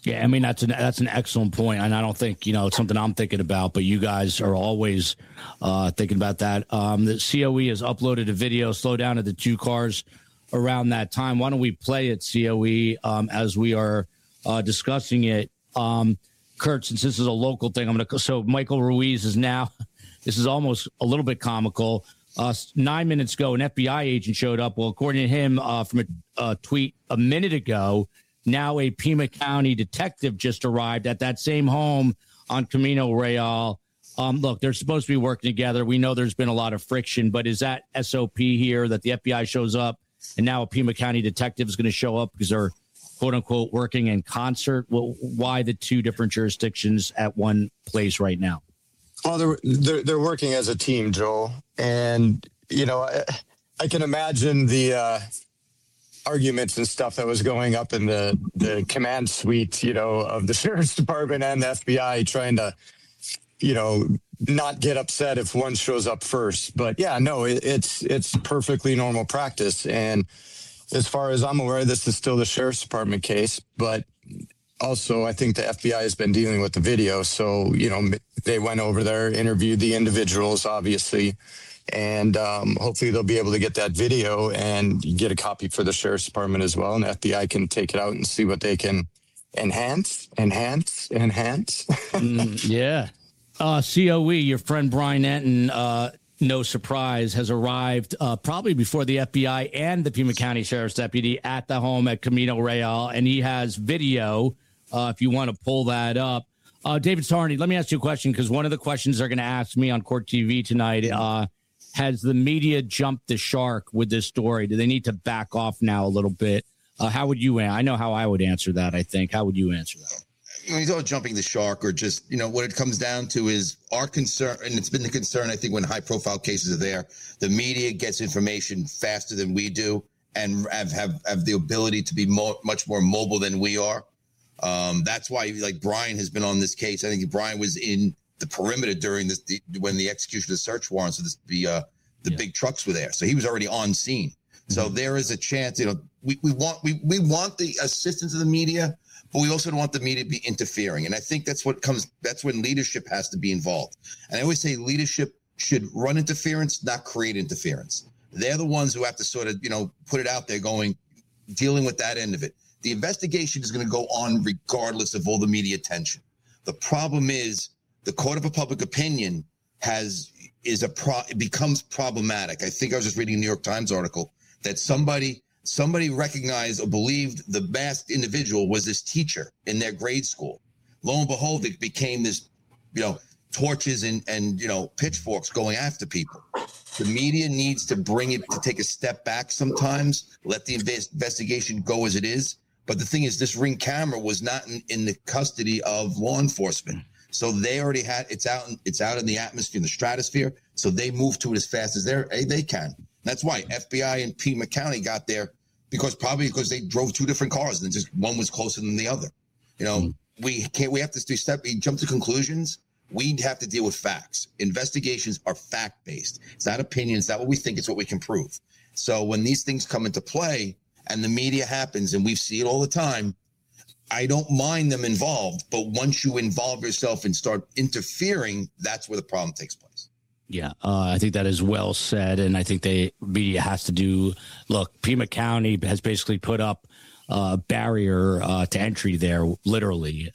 Yeah, I mean, that's an excellent point, and I don't think, it's something I'm thinking about, but you guys are always thinking about that. The COE has uploaded a video, slow down at the 2 cars around that time. Why don't we play it, COE, as we are discussing it? Kurt, since this is a local thing, so Michael Ruiz is now, this is almost a little bit comical. 9 minutes ago, an FBI agent showed up. Well, according to him, from a tweet a minute ago, now a Pima County detective just arrived at that same home on Camino Real. Look, they're supposed to be working together. We know there's been a lot of friction, but is that SOP here that the FBI shows up and now a Pima County detective is going to show up because they're, quote unquote, working in concert? Well, why the 2 different jurisdictions at one place right now? Well, they're working as a team, Joel. And, I can imagine the arguments and stuff that was going up in the command suite, of the sheriff's department and the FBI trying to, not get upset if one shows up first. But yeah, no, it's perfectly normal practice. And as far as I'm aware, this is still the sheriff's department case, but also I think the FBI has been dealing with the video. So, they went over there, interviewed the individuals, obviously, and hopefully they'll be able to get that video and get a copy for the sheriff's department as well. And the FBI can take it out and see what they can enhance. Yeah. COE, your friend Brian Enton, no surprise, has arrived probably before the FBI and the Pima County Sheriff's Deputy at the home at Camino Real. And he has video if you want to pull that up. David Sarney, let me ask you a question, because one of the questions they're going to ask me on Court TV tonight, has the media jumped the shark with this story? Do they need to back off now a little bit? How would you? I know how I would answer that, I think. How would you answer that? When you talk jumping the shark, or just, what it comes down to is our concern, and it's been the concern, I think, when high-profile cases are there, the media gets information faster than we do and have the ability to be much more mobile than we are. That's why, like, Brian has been on this case. I think Brian was in the perimeter during this, when the execution of the search warrants, so the big trucks were there. So he was already on scene. So there is a chance, we want the assistance of the media, but we also don't want the media to be interfering. And I think that's when leadership has to be involved. And I always say leadership should run interference, not create interference. They're the ones who have to sort of, put it out there dealing with that end of it. The investigation is going to go on regardless of all the media attention. The problem is the court of public opinion it becomes problematic. I think I was just reading a New York Times article that somebody recognized or believed the masked individual was this teacher in their grade school. Lo and behold, it became this, torches and pitchforks going after people. The media needs to take a step back sometimes, let the investigation go as it is. But the thing is, this Ring camera was not in the custody of law enforcement. So they already had it's out in the atmosphere, in the stratosphere. So they moved to it as fast as they can. That's why FBI and Pima County got there, because they drove 2 different cars and just one was closer than the other. We have to jump to conclusions. We have to deal with facts. Investigations are fact-based. It's not opinion. It's not what we think. It's what we can prove. So when these things come into play and the media happens, and we see it all the time, I don't mind them involved. But once you involve yourself and start interfering, that's where the problem takes place. Yeah, I think that is well said. And I think the media has to do, look, Pima County has basically put up a barrier to entry there, literally.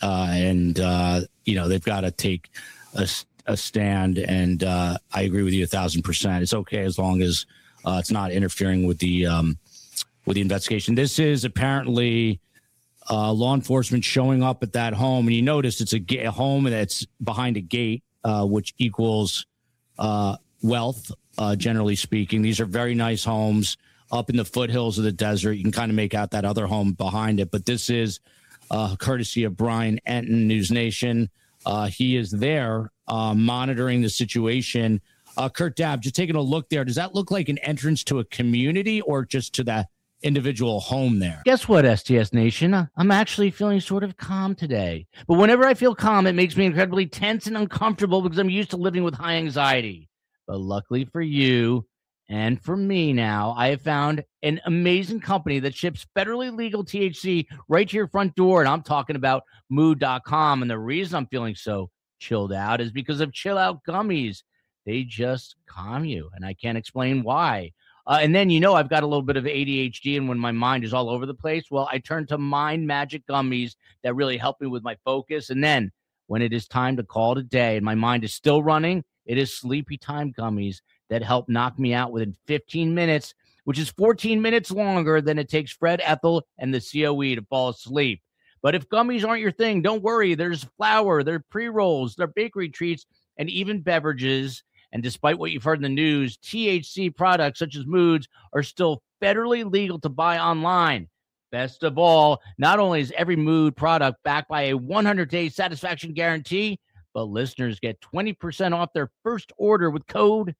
They've got to take a stand. And I agree with you 1,000%. It's okay as long as it's not interfering with the investigation. This is apparently law enforcement showing up at that home. And you notice it's a home that's behind a gate, which equals wealth, generally speaking. These are very nice homes up in the foothills of the desert. You can kind of make out that other home behind it. But this is courtesy of Brian Enton, News Nation. He is there monitoring the situation. Kurt Dabb, just taking a look there. Does that look like an entrance to a community or just to that individual home there? Guess what, STS Nation? I'm actually feeling sort of calm today. But whenever I feel calm, it makes me incredibly tense and uncomfortable because I'm used to living with high anxiety. But luckily for you And for me now, I have found an amazing company that ships federally legal THC right to your front door. And I'm talking about mood.com. And the reason I'm feeling so chilled out is because of Chill Out Gummies. They just calm you, and I can't explain why. And then, I've got a little bit of ADHD, and when my mind is all over the place, well, I turn to Mind Magic Gummies that really help me with my focus. And then when it is time to call it a day and my mind is still running, it is Sleepy Time Gummies that help knock me out within 15 minutes, which is 14 minutes longer than it takes Fred, Ethel, and the COE to fall asleep. But if gummies aren't your thing, don't worry. There's flour, there are pre-rolls, there are bakery treats, and even beverages. And despite what you've heard in the news, THC products such as Moods are still federally legal to buy online. Best of all, not only is every Mood product backed by a 100-day satisfaction guarantee, but listeners get 20% off their first order with code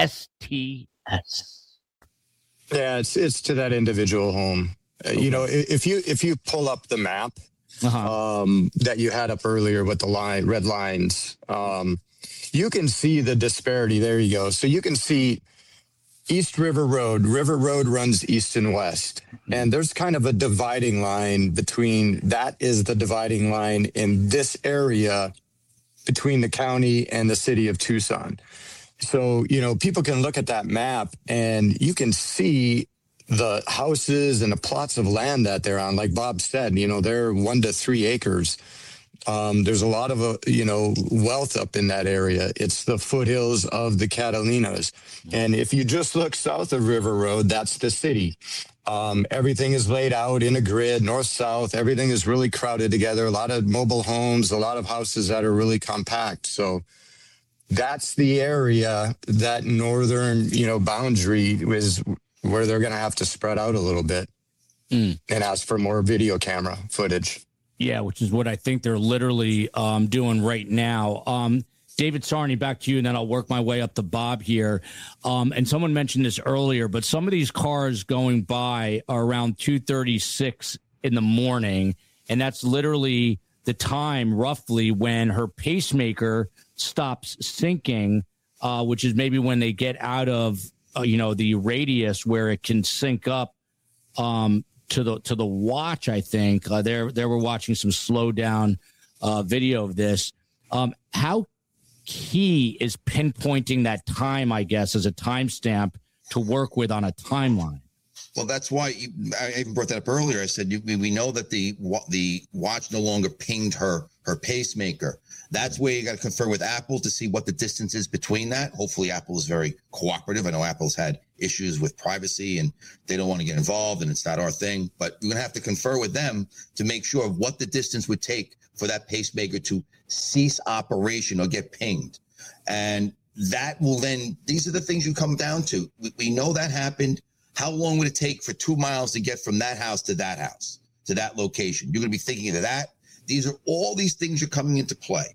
STS. Yeah, it's to that individual home. Okay. If you pull up the map that you had up earlier with the red lines, you can see the disparity. There you go. So you can see East River Road. River Road runs east and west. And there's kind of a dividing line that is the dividing line in this area between the county and the city of Tucson. So, people can look at that map and you can see the houses and the plots of land that they're on. Like Bob said, they're 1 to 3 acres. There's a lot of, wealth up in that area. It's the foothills of the Catalinas. And if you just look south of River Road, that's the city. Everything is laid out in a grid, north-south. Everything is really crowded together. A lot of mobile homes, a lot of houses that are really compact. So that's the area, that northern, boundary is where they're going to have to spread out a little bit and ask for more video camera footage. Yeah, which is what I think they're literally doing right now. David Sarney, back to you, and then I'll work my way up to Bob here. And someone mentioned this earlier, but some of these cars going by are around 2:36 in the morning, and that's literally the time roughly when her pacemaker stops syncing, which is maybe when they get out of the radius where it can sync up to the watch. I think they were watching some slow down video of this. How key is pinpointing that time, I guess, as a timestamp to work with on a timeline? Well, that's why I even brought that up earlier. I said we know that the watch no longer pinged her pacemaker. That's where you got to confer with Apple to see what the distance is between that. Hopefully, Apple is very cooperative. I know Apple's had issues with privacy and they don't want to get involved, and it's not our thing. But we're going to have to confer with them to make sure of what the distance would take for that pacemaker to cease operation or get pinged. And that will then, these are the things you come down to. We know that happened. How long would it take for 2 miles to get from that house, to that location? You're going to be thinking of that. These are all these things are coming into play.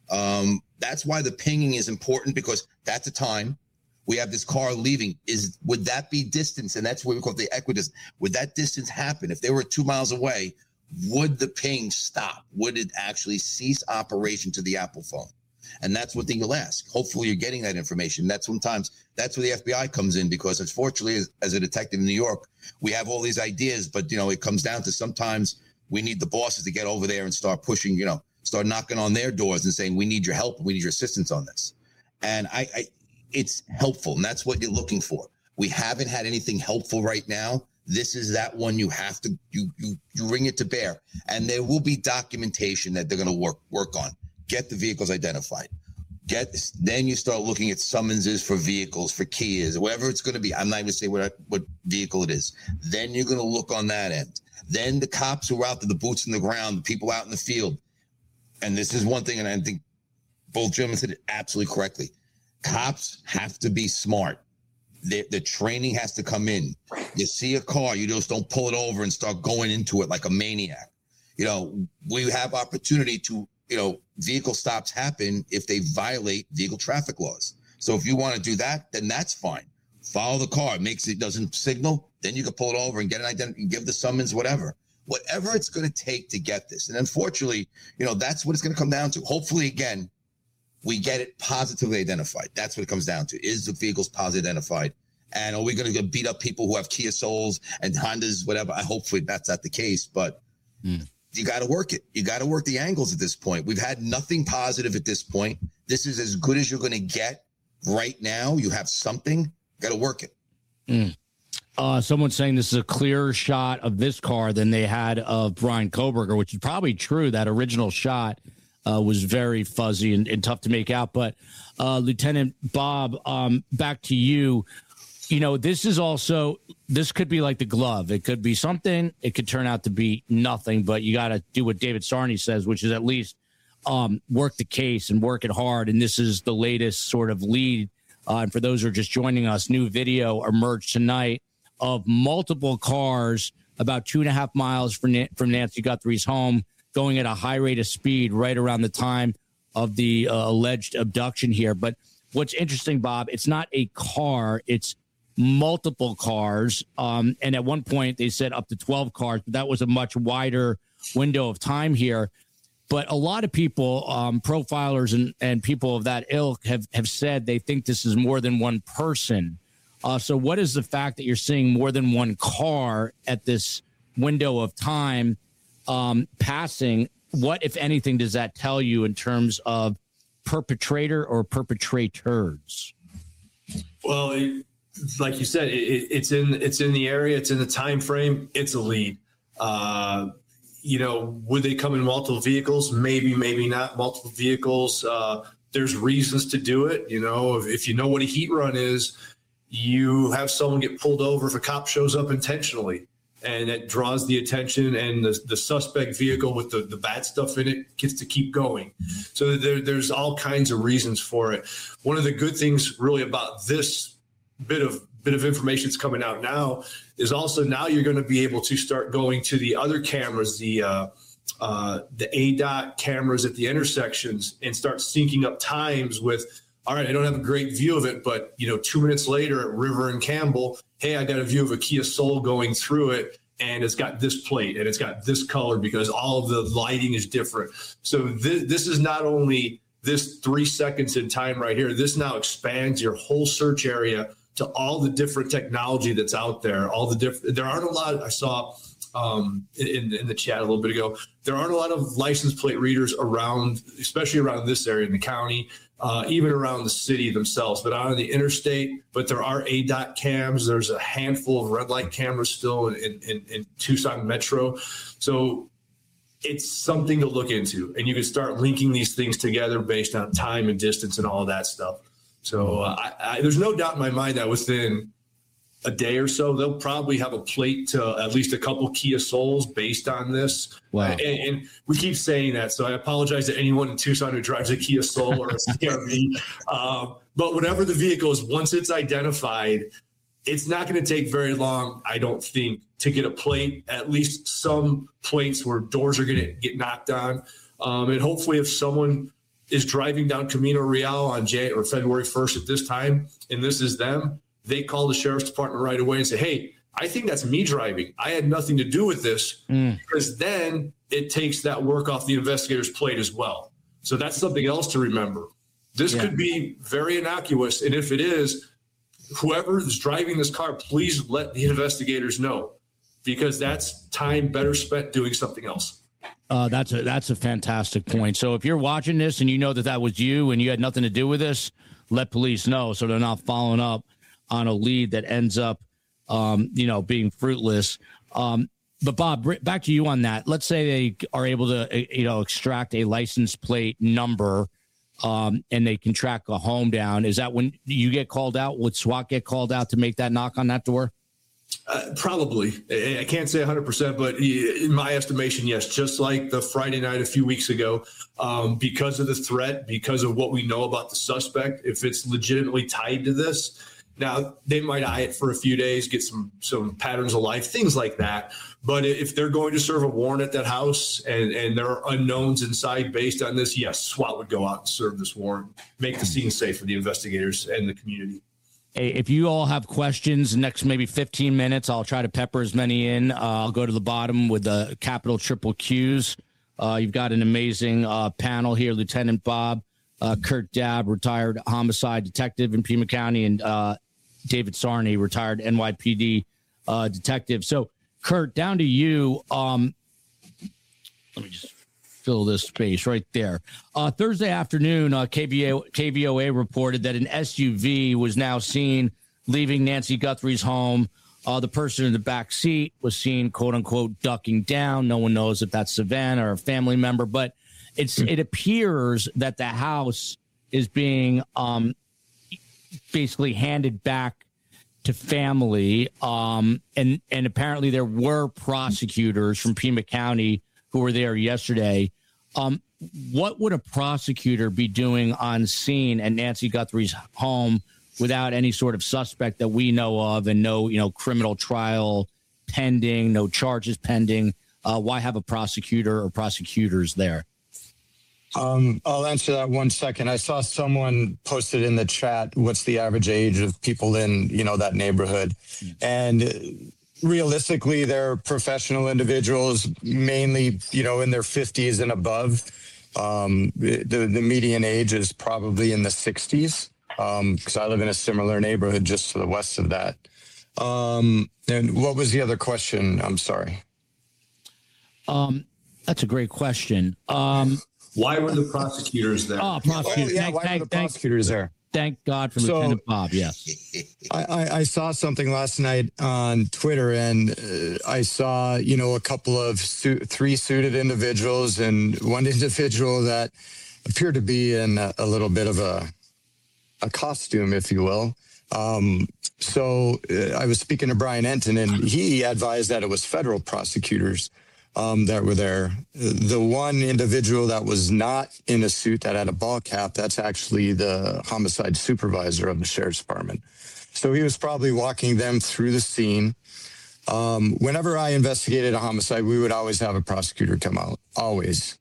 That's why the pinging is important, because that's the time we have this car leaving. Would that be distance? And that's what we call the equidistance. Would that distance happen? If they were 2 miles away, would the ping stop? Would it actually cease operation to the Apple phone? And that's what you'll ask. Hopefully you're getting that information. That's where the FBI comes in, because unfortunately, as a detective in New York, we have all these ideas, but it comes down to sometimes we need the bosses to get over there and start pushing, start knocking on their doors and saying, we need your help. We need your assistance on this. And it's helpful. And that's what you're looking for. We haven't had anything helpful right now. This is that one you have to, you bring it to bear. And there will be documentation that they're going to work on. Get the vehicles identified. Then you start looking at summonses for vehicles, for Kias, whatever it's going to be. I'm not even going to say what vehicle it is. Then you're going to look on that end. Then the cops who are out there, the boots in the ground, the people out in the field. And this is one thing, and I think both gentlemen said it absolutely correctly. Cops have to be smart. The training has to come in. You see a car, you just don't pull it over and start going into it like a maniac. We have opportunity to, vehicle stops happen if they violate vehicle traffic laws. So if you want to do that, then that's fine. Follow the car. It doesn't signal, then you can pull it over and get an identity, give the summons, whatever it's going to take to get this. And unfortunately, that's what it's going to come down to. Hopefully, again, we get it positively identified. That's what it comes down to. Is the vehicles positively identified? And are we going to beat up people who have Kia Souls and Hondas, whatever? Hopefully that's not the case, but you got to work it. You got to work the angles at this point. We've had nothing positive at this point. This is as good as you're going to get right now. You have something, got to work it. Someone's saying this is a clearer shot of this car than they had of Brian Koberger, which is probably true. That original shot was very fuzzy and tough to make out. But Lieutenant Bob, back to you. You know, this could be like the glove. It could be something. It could turn out to be nothing. But you got to do what David Sarney says, which is at least work the case and work it hard. And this is the latest sort of lead. And for those who are just joining us, new video emerged tonight of multiple cars about 2.5 miles from Nancy Guthrie's home going at a high rate of speed right around the time of the alleged abduction here. But what's interesting, Bob, it's not a car, it's multiple cars. And at one point they said up to 12 cars, but that was a much wider window of time here. But a lot of people, profilers and people of that ilk have said they think this is more than one person. So what is the fact that you're seeing more than one car at this window of time passing? What, if anything, does that tell you in terms of perpetrator or perpetrators? Well, like you said, it's in the area, it's in the time frame, it's a lead. You know, would they come in multiple vehicles? Maybe, maybe not multiple vehicles. There's reasons to do it. You know, if you know what a heat run is, you have someone get pulled over if a cop shows up intentionally, and it draws the attention, and the suspect vehicle with the bad stuff in it gets to keep going. So there's all kinds of reasons for it. One of the good things really about this bit of information that's coming out now is also now you're going to be able to start going to the other cameras, the ADOT cameras at the intersections, and start syncing up times with, all right, I don't have a great view of it, but 2 minutes later at River and Campbell, hey, I got a view of a Kia Soul going through it, and it's got this plate and it's got this color because all of the lighting is different. So this is not only this 3 seconds in time right here. This now expands your whole search area to all the different technology that's out there. There aren't a lot. I saw in the chat a little bit ago, there aren't a lot of license plate readers around, especially around this area in the county, even around the city themselves, but out on the interstate. But there are ADOT cams. There's a handful of red light cameras still in Tucson Metro. So it's something to look into, and you can start linking these things together based on time and distance and all of that stuff. So there's no doubt in my mind that within a day or so, they'll probably have a plate to at least a couple Kia Souls based on this. Wow. And we keep saying that, so I apologize to anyone in Tucson who drives a Kia Soul or a CRV. But whatever the vehicle is, once it's identified, it's not going to take very long, I don't think, to get a plate, at least some plates where doors are going to get knocked on. And hopefully if someone is driving down Camino Real on February 1st at this time, and this is them, they call the sheriff's department right away and say, hey, I think that's me driving. I had nothing to do with this, because then it takes that work off the investigator's plate as well. So that's something else to remember. This could be very innocuous. And if it is, whoever is driving this car, please let the investigators know, because that's time better spent doing something else. That's a fantastic point. So if you're watching this and you know that was you and you had nothing to do with this, let police know so they're not following up on a lead that ends up, being fruitless. But Bob, back to you on that. Let's say they are able to, extract a license plate number, and they can track a home down. Is that when you get called out? Would SWAT get called out to make that knock on that door? Probably. I can't say 100%, but in my estimation, yes. Just like the Friday night a few weeks ago, because of the threat, because of what we know about the suspect, if it's legitimately tied to this, now they might eye it for a few days, get some patterns of life, things like that. But if they're going to serve a warrant at that house and there are unknowns inside based on this, yes, SWAT would go out and serve this warrant, make the scene safe for the investigators and the community. Hey, if you all have questions, next maybe 15 minutes, I'll try to pepper as many in. I'll go to the bottom with the capital triple Qs. You've got an amazing panel here. Lieutenant Bob, Kurt Dabb, retired homicide detective in Pima County, and David Sarney, retired NYPD detective. So, Kurt, down to you. Let me just fill this space right there. Thursday afternoon, KVOA reported that an SUV was now seen leaving Nancy Guthrie's home. The person in the back seat was seen, quote unquote, ducking down. No one knows if that's Savannah or a family member, but it appears that the house is being basically handed back to family. And apparently there were prosecutors from Pima County who were there yesterday. What would a prosecutor be doing on scene at Nancy Guthrie's home without any sort of suspect that we know of, and no, criminal trial pending, no charges pending? Why have a prosecutor or prosecutors there? I'll answer that 1 second. I saw someone posted in the chat, what's the average age of people in, that neighborhood? And realistically, they're professional individuals, mainly, in their 50s and above. The median age is probably in the 60s, because I live in a similar neighborhood just to the west of that. And what was the other question? I'm sorry. That's a great question. Why were the prosecutors there? Oh, prosecutors. Why were the prosecutors there? Thank God for Lieutenant Bob. Yes. I saw something last night on Twitter, and I saw, a couple of three suited individuals and one individual that appeared to be in a little bit of a costume, if you will. So I was speaking to Brian Enton, and he advised that it was federal prosecutors that were there. The one individual that was not in a suit that had a ball cap, that's actually the homicide supervisor of the sheriff's department. So he was probably walking them through the scene. Whenever I investigated a homicide, we would always have a prosecutor come out, always.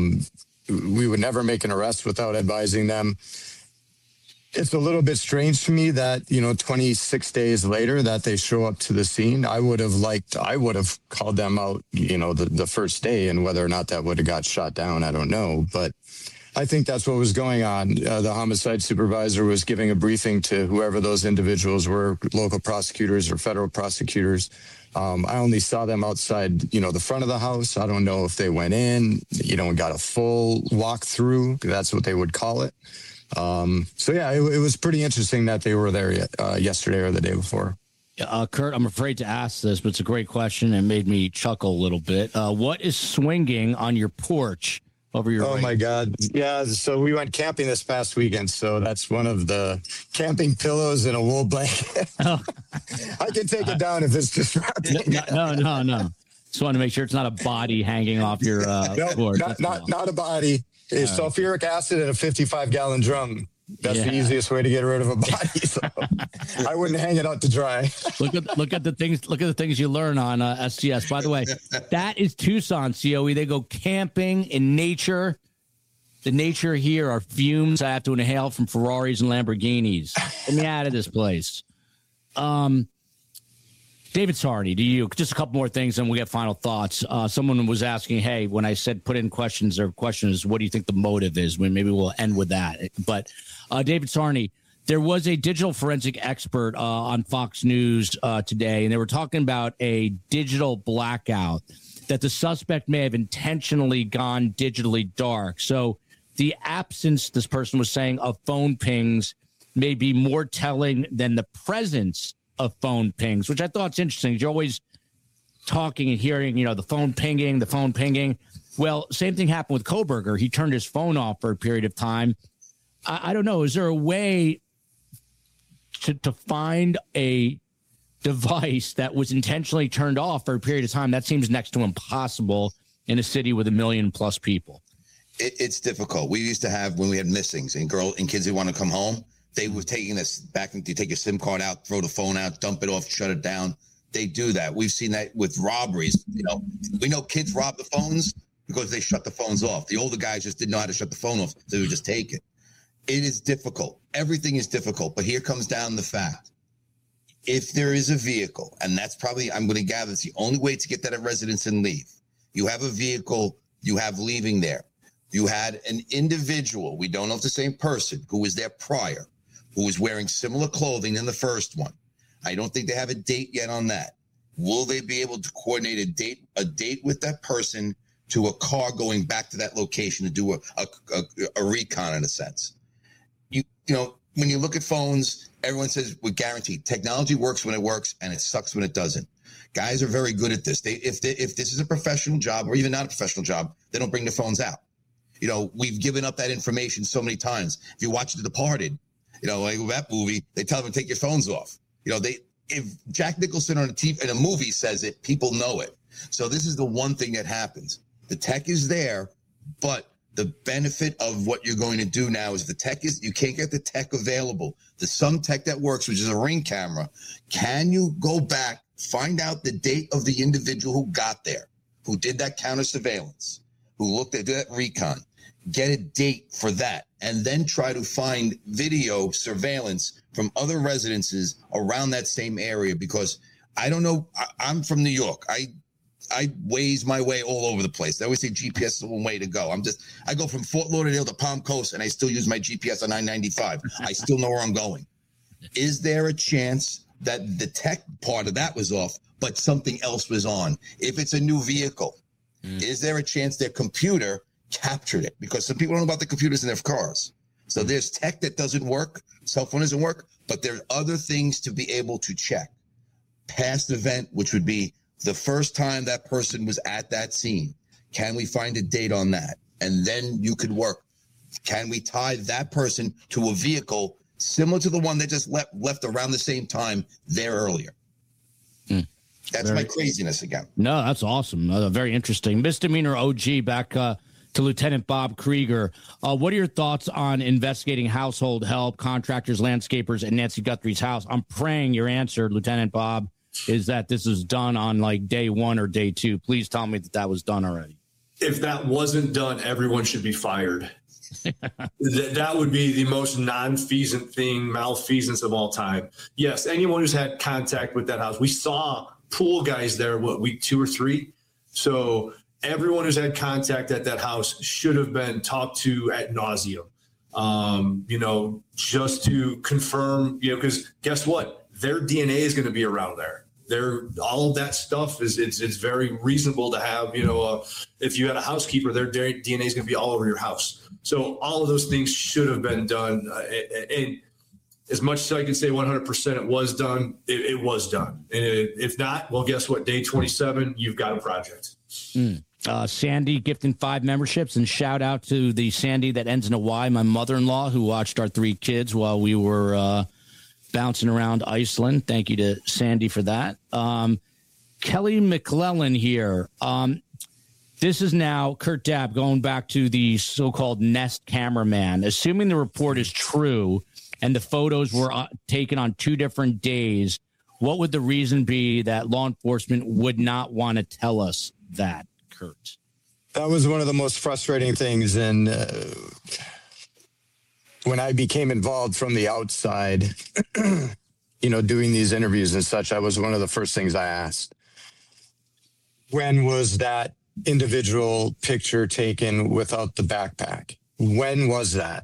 We would never make an arrest without advising them. It's a little bit strange to me that, 26 days later that they show up to the scene. I would have called them out, the first day, and whether or not that would have got shot down, I don't know. But I think that's what was going on. The homicide supervisor was giving a briefing to whoever those individuals were, local prosecutors or federal prosecutors. I only saw them outside, the front of the house. I don't know if they went in, and got a full walkthrough. That's what they would call it. So yeah, it was pretty interesting that they were there yesterday or the day before. Kurt, I'm afraid to ask this, but it's a great question and made me chuckle a little bit. What is swinging on your porch over your? Oh my God. Yeah. So we went camping this past weekend. So that's one of the camping pillows and a wool blanket. Oh. I can take it down if it's just No. Just want to make sure it's not a body hanging off your porch. Not a body. It's sulfuric acid in a 55-gallon drum. That's the easiest way to get rid of a body. So I wouldn't hang it out to dry. Look at the things you learn on STS. By the way, that is Tucson COE. They go camping in nature. The nature here are fumes I have to inhale from Ferraris and Lamborghinis. Get me out of this place. David Sarney, to you, just a couple more things and we'll get final thoughts. Someone was asking, hey, when I said put in questions or questions, what do you think the motive is? Maybe we'll end with that. But David Sarney, there was a digital forensic expert on Fox News today, and they were talking about a digital blackout, that the suspect may have intentionally gone digitally dark. So the absence, this person was saying, of phone pings may be more telling than the presence of phone pings, which I thought is interesting. You're always talking and hearing, the phone pinging. Well, same thing happened with Kohberger. He turned his phone off for a period of time. I don't know. Is there a way to find a device that was intentionally turned off for a period of time? That seems next to impossible in a city with 1 million plus people. It's difficult. We used to have, when we had missings and kids who want to come home, they were taking this back and take a SIM card out, throw the phone out, dump it off, shut it down. They do that. We've seen that with robberies. We know kids rob the phones because they shut the phones off. The older guys just didn't know how to shut the phone off. They would just take it. It is difficult. Everything is difficult. But here comes down the fact. If there is a vehicle, and that's probably, I'm going to gather, it's the only way to get that at residence and leave. You have a vehicle, you have leaving there. You had an individual, we don't know if it's the same person, who was there prior, who was wearing similar clothing than the first one. I don't think they have a date yet on that. Will they be able to coordinate a date with that person to a car going back to that location to do a recon in a sense? You know, when you look at phones, everyone says we're guaranteed. Technology works when it works and it sucks when it doesn't. Guys are very good at this. If this is a professional job or even not a professional job, they don't bring the phones out. You know, we've given up that information so many times. If you watch The Departed, you know, like that movie, they tell them to take your phones off. You know, if Jack Nicholson on in a movie says it, people know it. So this is the one thing that happens. The tech is there, but the benefit of what you're going to do now is you can't get the tech available. There's some tech that works, which is a Ring camera. Can you go back, find out the date of the individual who got there, who did that counter surveillance, who looked at that recon, get a date for that, and then try to find video surveillance from other residences around that same area? Because I don't know, I'm from New York. I waze my way all over the place. They always say GPS is the one way to go. I go from Fort Lauderdale to Palm Coast and I still use my GPS on I-95. I still know where I'm going. Is there a chance that the tech part of that was off, but something else was on? If it's a new vehicle, is there a chance their computer captured it? Because some people don't know about the computers in their cars. So there's tech that doesn't work. Cell phone doesn't work, but there are other things to be able to check. Past event, which would be the first time that person was at that scene. Can we find a date on that? And then you could work. Can we tie that person to a vehicle similar to the one that just left around the same time there earlier? That's my craziness again. No, that's awesome. Very interesting. Misdemeanor OG, back to Lieutenant Bob Krieger. What are your thoughts on investigating household help, contractors, landscapers, and Nancy Guthrie's house? I'm praying your answer, Lieutenant Bob, is that this is done on like day 1 or day 2. Please tell me that was done already. If that wasn't done, everyone should be fired. That would be the most non-feasant thing, malfeasance of all time. Yes, anyone who's had contact with that house. We saw pool guys there, week 2 or 3? So everyone who's had contact at that house should have been talked to at nauseum, you know, just to confirm, you know, because guess what? Their DNA is going to be around there. All of that stuff it's very reasonable to have, you know, if you had a housekeeper, their DNA is going to be all over your house. So all of those things should have been done. And as much as I can say 100% it was done, it was done. And if not, well, guess what? Day 27, you've got a project. Sandy gifting 5 memberships, and shout out to the Sandy that ends in a Y, my mother-in-law, who watched our 3 kids while we were bouncing around Iceland. Thank you to Sandy for that. Kelly McClellan here. This is now Kurt Dabb going back to the so-called Nest cameraman. Assuming the report is true and the photos were taken on 2 different days, what would the reason be that law enforcement would not want to tell us that, Kurt? That was one of the most frustrating things. And when I became involved from the outside, you know, doing these interviews and such, that was one of the first things I asked. When was that individual picture taken without the backpack? When was that?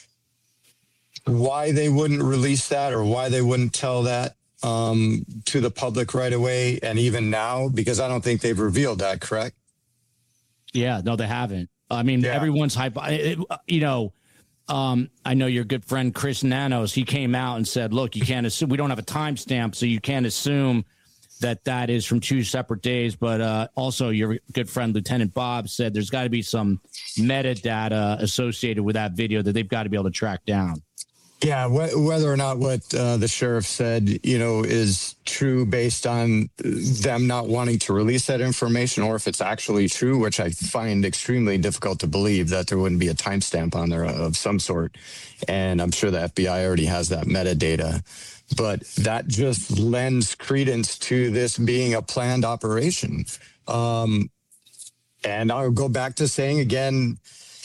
Why they wouldn't release that, or why they wouldn't tell that to the public right away, and even now, because I don't think they've revealed that, correct? Yeah, no, they haven't. I mean, everyone's hype. You know, I know your good friend Chris Nanos, he came out and said, look, you can't assume, we don't have a timestamp, so you can't assume that is from 2 separate days. But also your good friend Lieutenant Bob said there's got to be some metadata associated with that video that they've got to be able to track down. Yeah, whether or not what the sheriff said, you know, is true based on them not wanting to release that information, or if it's actually true, which I find extremely difficult to believe that there wouldn't be a timestamp on there of some sort. And I'm sure the FBI already has that metadata. But that just lends credence to this being a planned operation. And I'll go back to saying again,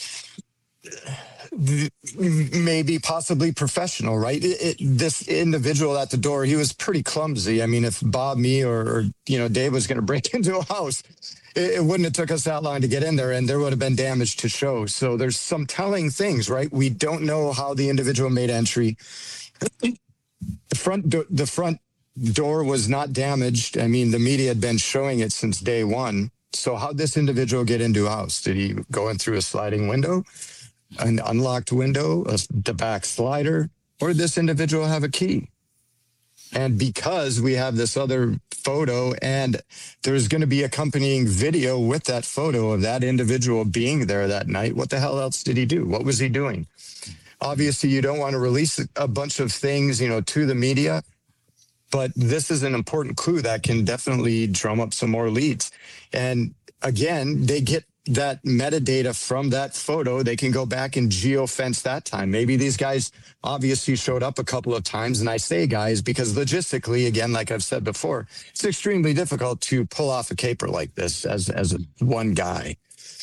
maybe possibly professional, right? This individual at the door, he was pretty clumsy. I mean, if Bob, me, or you know, Dave was going to break into a house, it wouldn't have took us that long to get in there, and there would have been damage to show. So there's some telling things, right? We don't know how the individual made entry. The front door was not damaged. I mean, the media had been showing it since day one. So how'd this individual get into a house? Did he go in through a sliding window, an unlocked window, the back slider, or did this individual have a key? And because we have this other photo and there's going to be accompanying video with that photo of that individual being there that night, what the hell else did he do? What was he doing? Obviously, you don't want to release a bunch of things, to the media, but this is an important clue that can definitely drum up some more leads. And again, they get that metadata from that photo. They can go back and geofence that time. Maybe these guys obviously showed up a couple of times. And I say guys, because logistically, again, like I've said before, it's extremely difficult to pull off a caper like this as one guy.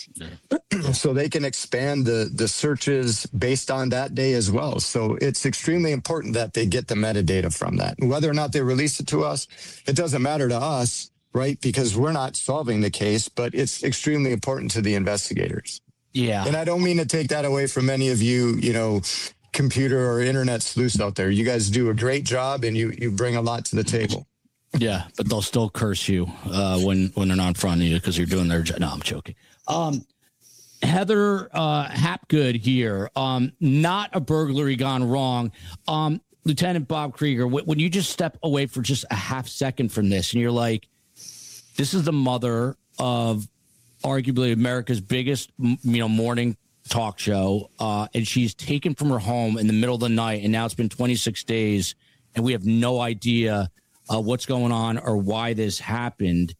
So they can expand the searches based on that day as well. So it's extremely important that they get the metadata from that. Whether or not they release it to us, it doesn't matter to us, right? Because we're not solving the case, but it's extremely important to the investigators. Yeah. And I don't mean to take that away from any of you, computer or internet sleuths out there. You guys do a great job and you bring a lot to the table. Yeah, but they'll still curse you when they're not in front of you because you're doing their job. No, I'm joking. Heather Hapgood here. Not a burglary gone wrong. Lieutenant Bob Krieger, when you just step away for just a half second from this and you're like, this is the mother of arguably America's biggest, morning talk show, and she's taken from her home in the middle of the night, and now it's been 26 days, and we have no idea what's going on or why this happened.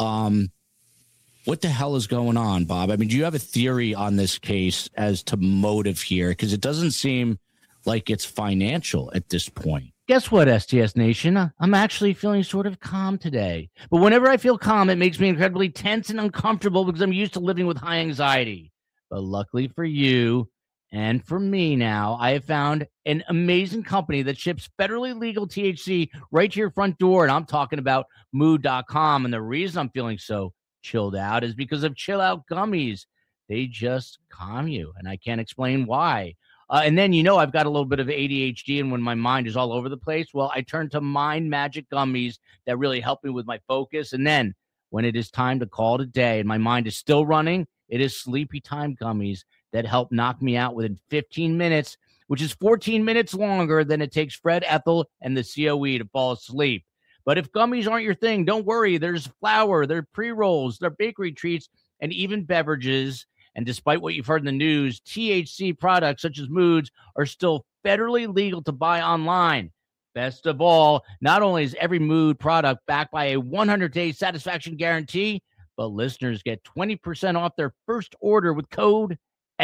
What the hell is going on, Bob? I mean, do you have a theory on this case as to motive here? Because it doesn't seem like it's financial at this point. Guess what, STS Nation? I'm actually feeling sort of calm today. But whenever I feel calm, it makes me incredibly tense and uncomfortable because I'm used to living with high anxiety. But luckily for you and for me now, I have found an amazing company that ships federally legal THC right to your front door. And I'm talking about mood.com. And the reason I'm feeling so chilled out is because of Chill Out Gummies. They just calm you. And I can't explain why. And then, I've got a little bit of ADHD, and when my mind is all over the place, well, I turn to Mind Magic Gummies that really help me with my focus. And then when it is time to call it a day and my mind is still running, it is Sleepy Time Gummies that help knock me out within 15 minutes, which is 14 minutes longer than it takes Fred Ethel and the COE to fall asleep. But if gummies aren't your thing, don't worry. There's flour, there are pre-rolls, there are bakery treats, and even beverages. And despite what you've heard in the news, THC products such as Moods are still federally legal to buy online. Best of all, not only is every Mood product backed by a 100-day satisfaction guarantee, but listeners get 20% off their first order with code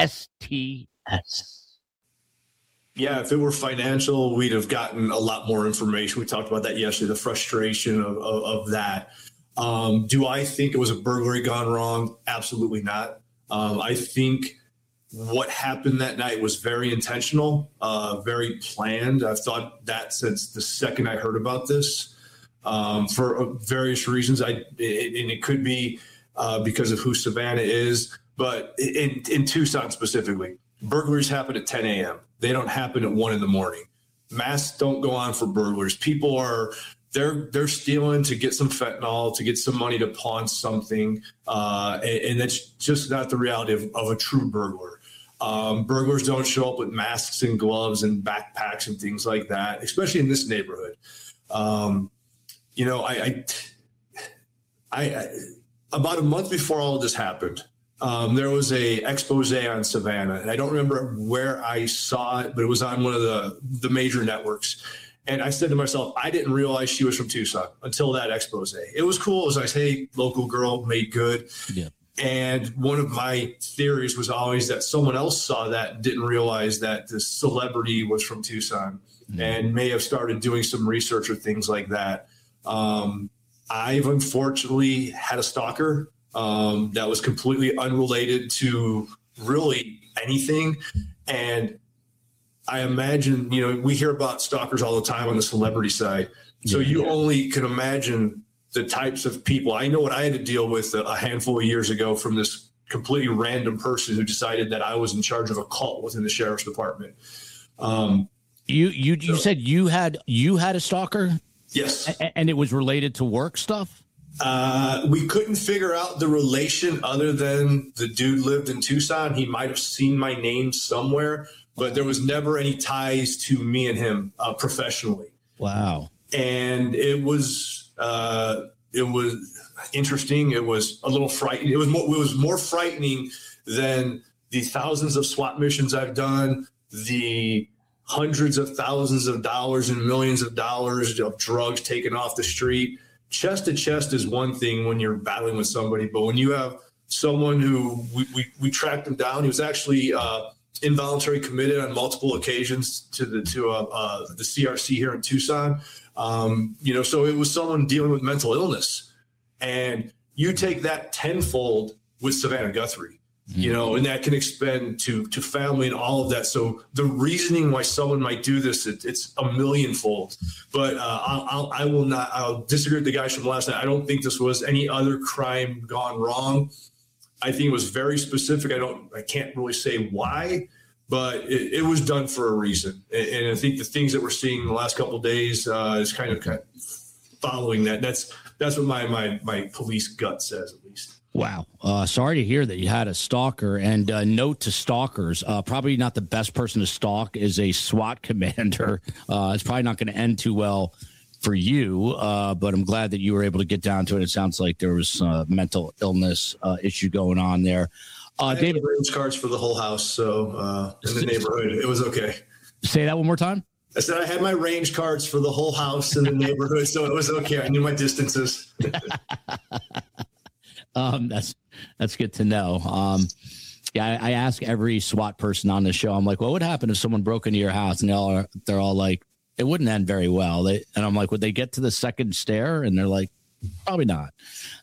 STS. Yeah, if it were financial, we'd have gotten a lot more information. We talked about that yesterday, the frustration of that. Do I think it was a burglary gone wrong? Absolutely not. I think what happened that night was very intentional, very planned. I've thought that since the second I heard about this, for various reasons. And it could be because of who Savannah is, but in Tucson specifically, burglaries happen at 10 a.m. They don't happen at 1 a.m. Masks don't go on for burglars. People are they're stealing to get some fentanyl, to get some money to pawn something, and that's just not the reality of a true burglar. Burglars don't show up with masks and gloves and backpacks and things like that, especially in this neighborhood. I about a month before all of this happened, there was a expose on Savannah, and I don't remember where I saw it, but it was on one of the major networks. And I said to myself, I didn't realize she was from Tucson until that expose. It was cool. It was like, hey, local girl, made good. Yeah. And one of my theories was always that someone else saw that and didn't realize that the celebrity was from Tucson and may have started doing some research or things like that. I've unfortunately had a stalker that was completely unrelated to really anything. And I imagine, we hear about stalkers all the time on the celebrity side. So you only can imagine the types of people. I know what I had to deal with a handful of years ago from this completely random person who decided that I was in charge of a cult within the sheriff's department. You said you had a stalker? Yes. And it was related to work stuff? We couldn't figure out the relation other than the dude lived in Tucson. He might have seen my name somewhere, but there was never any ties to me and him professionally. Wow. And it was interesting. It was a little frightening. It was more frightening than the thousands of SWAT missions I've done, the hundreds of thousands of dollars and millions of dollars of drugs taken off the street. Chest to chest is one thing when you're battling with somebody, but when you have someone who we tracked him down, he was actually involuntary committed on multiple occasions to the CRC here in Tucson. So it was someone dealing with mental illness, and you take that tenfold with Savannah Guthrie. And that can expend to family and all of that. So the reasoning why someone might do this, it's a millionfold. But I'll disagree with the guys from last night. I don't think this was any other crime gone wrong. I think it was very specific. I can't really say why, but it was done for a reason. And I think the things that we're seeing in the last couple of days is kind of following that. That's what my police gut says, at least. Wow. Sorry to hear that you had a stalker. And note to stalkers, probably not the best person to stalk is a SWAT commander. It's probably not going to end too well for you, but I'm glad that you were able to get down to it. It sounds like there was a mental illness issue going on there. David, range cards for the whole house, so in the neighborhood, it was okay. Say that one more time. I said I had my range cards for the whole house in the neighborhood, so it was okay. I knew my distances. That's good to know. I ask every SWAT person on the show, I'm like, what would happen if someone broke into your house? And they're all like, it wouldn't end very well. And I'm like, would they get to the second stair? And they're like, probably not.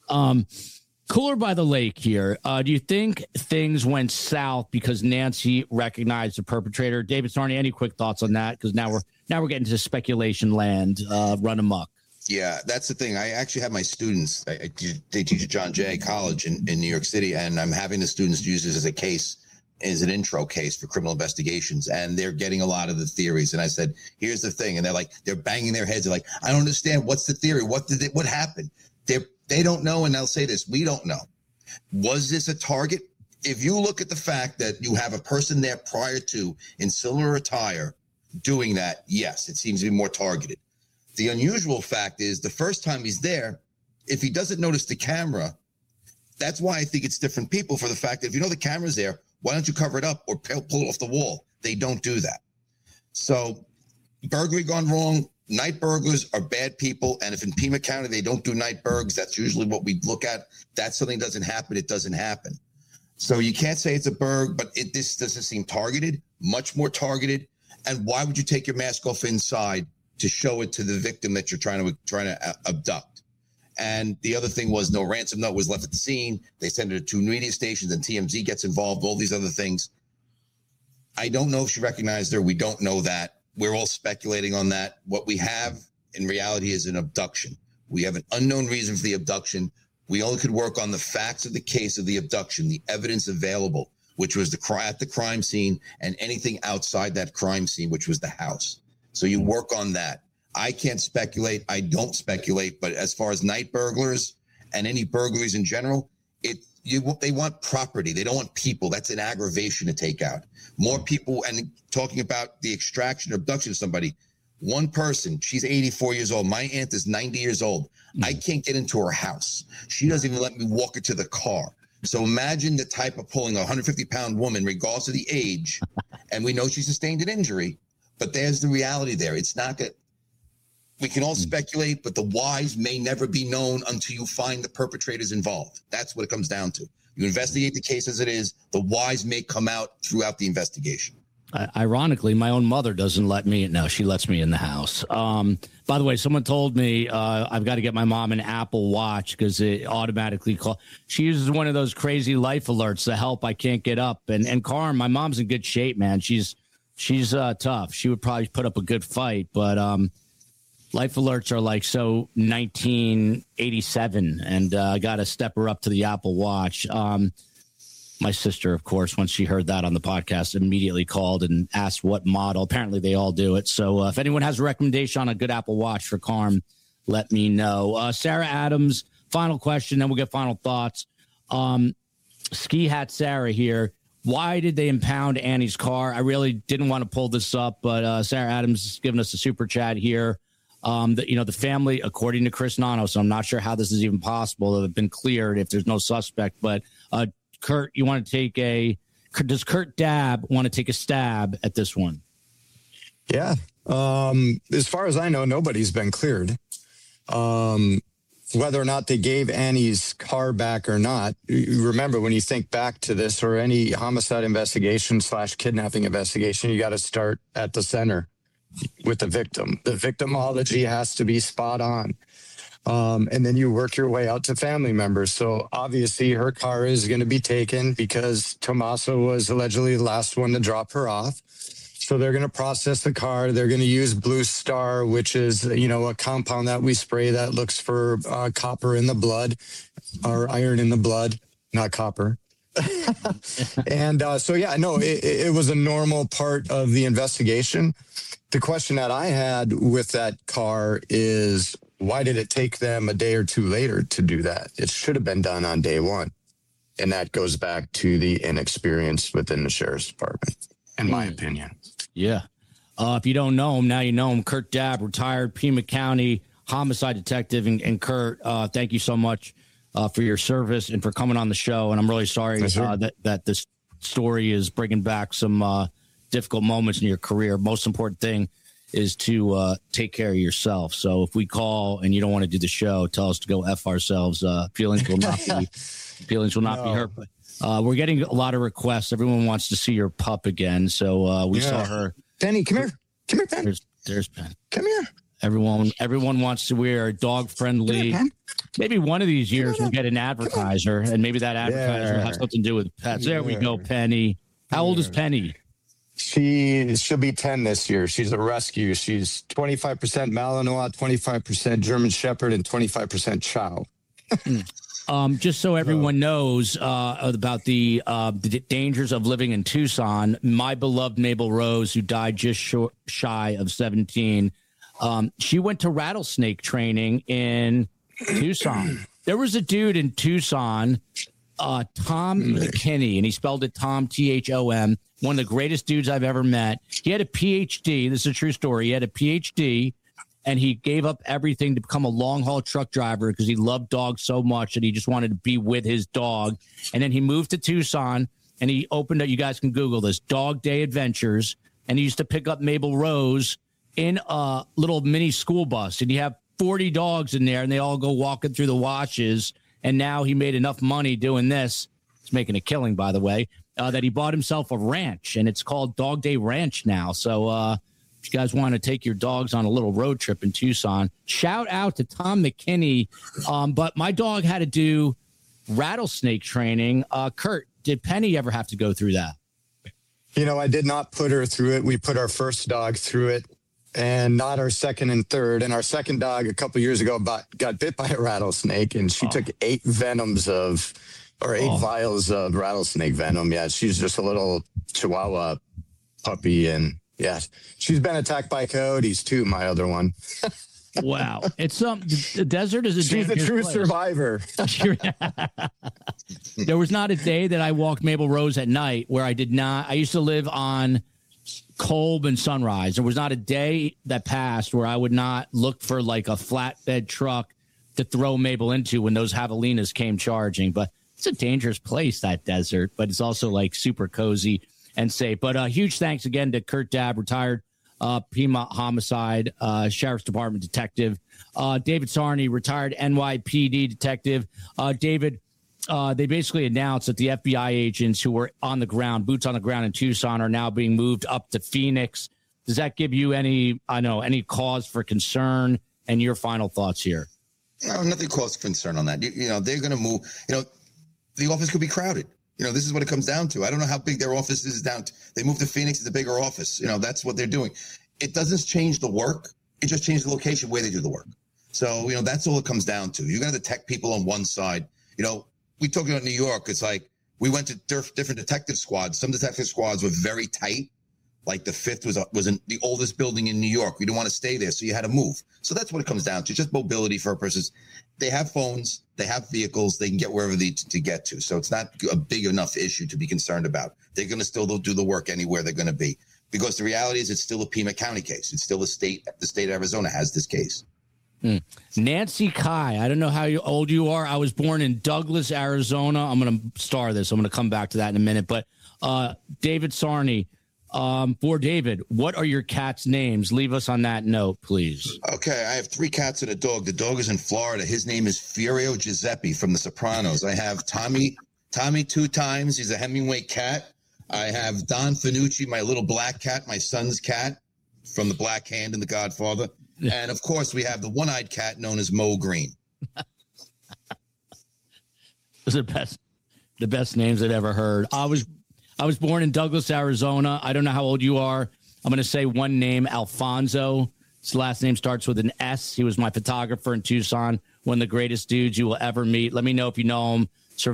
Cooler by the lake here. Do you think things went south because Nancy recognized the perpetrator? David Sarney, any quick thoughts on that? Because now we're getting to speculation land, run amok. Yeah, that's the thing. I actually have my students. They teach at John Jay College in New York City, and I'm having the students use this as a case, as an intro case for criminal investigations, and they're getting a lot of the theories. And I said, here's the thing, and they're banging their heads. They're like, I don't understand. What's the theory? What happened? They don't know, and they'll say this: we don't know. Was this a target? If you look at the fact that you have a person there prior to in silver attire doing that, yes, it seems to be more targeted. The unusual fact is the first time he's there, if he doesn't notice the camera, that's why I think it's different people, for the fact that if you know the camera's there, why don't you cover it up or pull it off the wall? They don't do that. So burglary gone wrong. Night burglars are bad people. And if in Pima County they don't do night burgs, that's usually what we look at. That something doesn't happen, it doesn't happen. So you can't say it's a burg, but this doesn't seem targeted, much more targeted. And why would you take your mask off inside to show it to the victim that you're trying to abduct? And the other thing was no ransom note was left at the scene. They send it to 2 media stations, and TMZ gets involved, all these other things. I don't know if she recognized her. We don't know that. We're all speculating on that. What we have in reality is an abduction. We have an unknown reason for the abduction. We only could work on the facts of the case of the abduction, the evidence available, which was at the crime scene, and anything outside that crime scene, which was the house. So you work on that. I can't speculate. I don't speculate. But as far as night burglars and any burglaries in general, they want property. They don't want people. That's an aggravation to take out. More people, and talking about the extraction or abduction of somebody, one person, she's 84 years old. My aunt is 90 years old. I can't get into her house. She doesn't even let me walk her to the car. So imagine the type of pulling a 150-pound woman, regardless of the age, and we know she sustained an injury, but there's the reality there. It's not good. We can all speculate, but the whys may never be known until you find the perpetrators involved. That's what it comes down to. You investigate the case as it is. The whys may come out throughout the investigation. Ironically, my own mother doesn't let me. No, she lets me in the house. By the way, someone told me I've got to get my mom an Apple Watch because it automatically calls. She uses one of those crazy life alerts to help I can't get up. And Carm, my mom's in good shape, man. She's tough. She would probably put up a good fight, but life alerts are like so 1987, and I got to step her up to the Apple Watch. My sister, of course, once she heard that on the podcast, immediately called and asked what model. Apparently, they all do it. So if anyone has a recommendation on a good Apple Watch for Carm, let me know. Sarah Adams, final question, then we'll get final thoughts. Ski Hat Sarah here. Why did they impound Annie's car? I really didn't want to pull this up, but Sarah Adams is giving us a super chat here. The family, according to Chris Nano, so I'm not sure how this is even possible. They've been cleared if there's no suspect. But Kurt, you want to does Kurt Dabb want to take a stab at this one? Yeah. As far as I know, nobody's been cleared. Whether or not they gave Annie's car back or not, you remember when you think back to this or any homicide investigation / kidnapping investigation, you got to start at the center with the victim. The victimology has to be spot on. And then you work your way out to family members. So obviously her car is going to be taken because Tommaso was allegedly the last one to drop her off. So they're going to process the car. They're going to use Blue Star, which is, a compound that we spray that looks for copper in the blood or iron in the blood, not copper. And it was a normal part of the investigation. The question that I had with that car is, why did it take them a day or two later to do that? It should have been done on day one. And that goes back to the inexperience within the sheriff's department, in my opinion. Yeah. If you don't know him, now you know him. Kurt Dabb, retired Pima County homicide detective. And Kurt, thank you so much for your service and for coming on the show. And I'm really sorry that this story is bringing back some difficult moments in your career. Most important thing is to take care of yourself. So if we call and you don't want to do the show, tell us to go F ourselves. Feelings will not be hurt. But we're getting a lot of requests. Everyone wants to see your pup again. So we saw her. Penny, come here. Come here, Penny. There's Penny. Come here. Everyone wants to wear dog friendly. Maybe one of these years we'll get an advertiser, and maybe that advertiser will have something to do with pets. There we go, Penny. How old is Penny? She'll be 10 this year. She's a rescue. She's 25% Malinois, 25% German Shepherd, and 25% Chow. Just so everyone knows about the dangers of living in Tucson, my beloved Mabel Rose, who died just shy of 17, she went to rattlesnake training in Tucson. There was a dude in Tucson, Tom McKinney, and he spelled it Tom, Thom, one of the greatest dudes I've ever met. He had a PhD. This is a true story. He had a PhD. And he gave up everything to become a long-haul truck driver because he loved dogs so much that he just wanted to be with his dog. And then he moved to Tucson, and he opened up, you guys can Google this, Dog Day Adventures. And he used to pick up Mabel Rose in a little mini school bus. And you have 40 dogs in there, and they all go walking through the washes. And now he made enough money doing this. He's making a killing, by the way, that he bought himself a ranch. And it's called Dog Day Ranch now. So, if you guys want to take your dogs on a little road trip in Tucson, shout out to Tom McKinney. But my dog had to do rattlesnake training. Kurt, did Penny ever have to go through that? I did not put her through it. We put our first dog through it and not our second and third. And our second dog a couple years ago got bit by a rattlesnake, and she took 8 vials of rattlesnake venom. Yeah, she's just a little Chihuahua puppy, and yeah, she's been attacked by coyotes too, my other one. Wow. It's the desert is she's a true survivor. There was not a day that I walked Mabel Rose at night where I did not. I used to live on Kolb and Sunrise. There was not a day that passed where I would not look for like a flatbed truck to throw Mabel into when those javelinas came charging. But it's a dangerous place, that desert, but it's also like super cozy and safe. But huge thanks again to Kurt Dabb, retired Pima homicide sheriff's department detective. David Sarney, retired NYPD detective. David, they basically announced that the FBI agents who were on the ground, boots on the ground in Tucson, are now being moved up to Phoenix. Does that give you any cause for concern? And your final thoughts here? No, nothing cause for concern on that. They're going to move. The office could be crowded. This is what it comes down to. I don't know how big their office is down to. They moved to Phoenix. It's a bigger office. That's what they're doing. It doesn't change the work. It just changes the location where they do the work. So, that's all it comes down to. You're going to detect people on one side. We talk about New York. It's like we went to different detective squads. Some detective squads were very tight, Like the fifth was in the oldest building in New York. We didn't want to stay there, so you had to move. So that's what it comes down to, just mobility for purposes. They have phones, they have vehicles, they can get wherever they need to get to. So it's not a big enough issue to be concerned about. They're going to still do the work anywhere they're going to be. Because the reality is it's still a Pima County case. It's still the state of Arizona has this case. Nancy Kai, I don't know how old you are. I was born in Douglas, Arizona. I'm going to star this. I'm going to come back to that in a minute. But David Sarney, for David, what are your cats' names? Leave us on that note, please. Okay, I have 3 cats and a dog. The dog is in Florida. His name is Furio Giuseppe from The Sopranos. I have Tommy 2 times. He's a Hemingway cat. I have Don Finucci, my little black cat, my son's cat from The Black Hand and The Godfather. And, of course, we have the one-eyed cat known as Mo Green. Those are the best names I'd ever heard. I was born in Douglas, Arizona. I don't know how old you are. I'm going to say one name, Alfonso. His last name starts with an S. He was my photographer in Tucson, one of the greatest dudes you will ever meet. Let me know if you know him.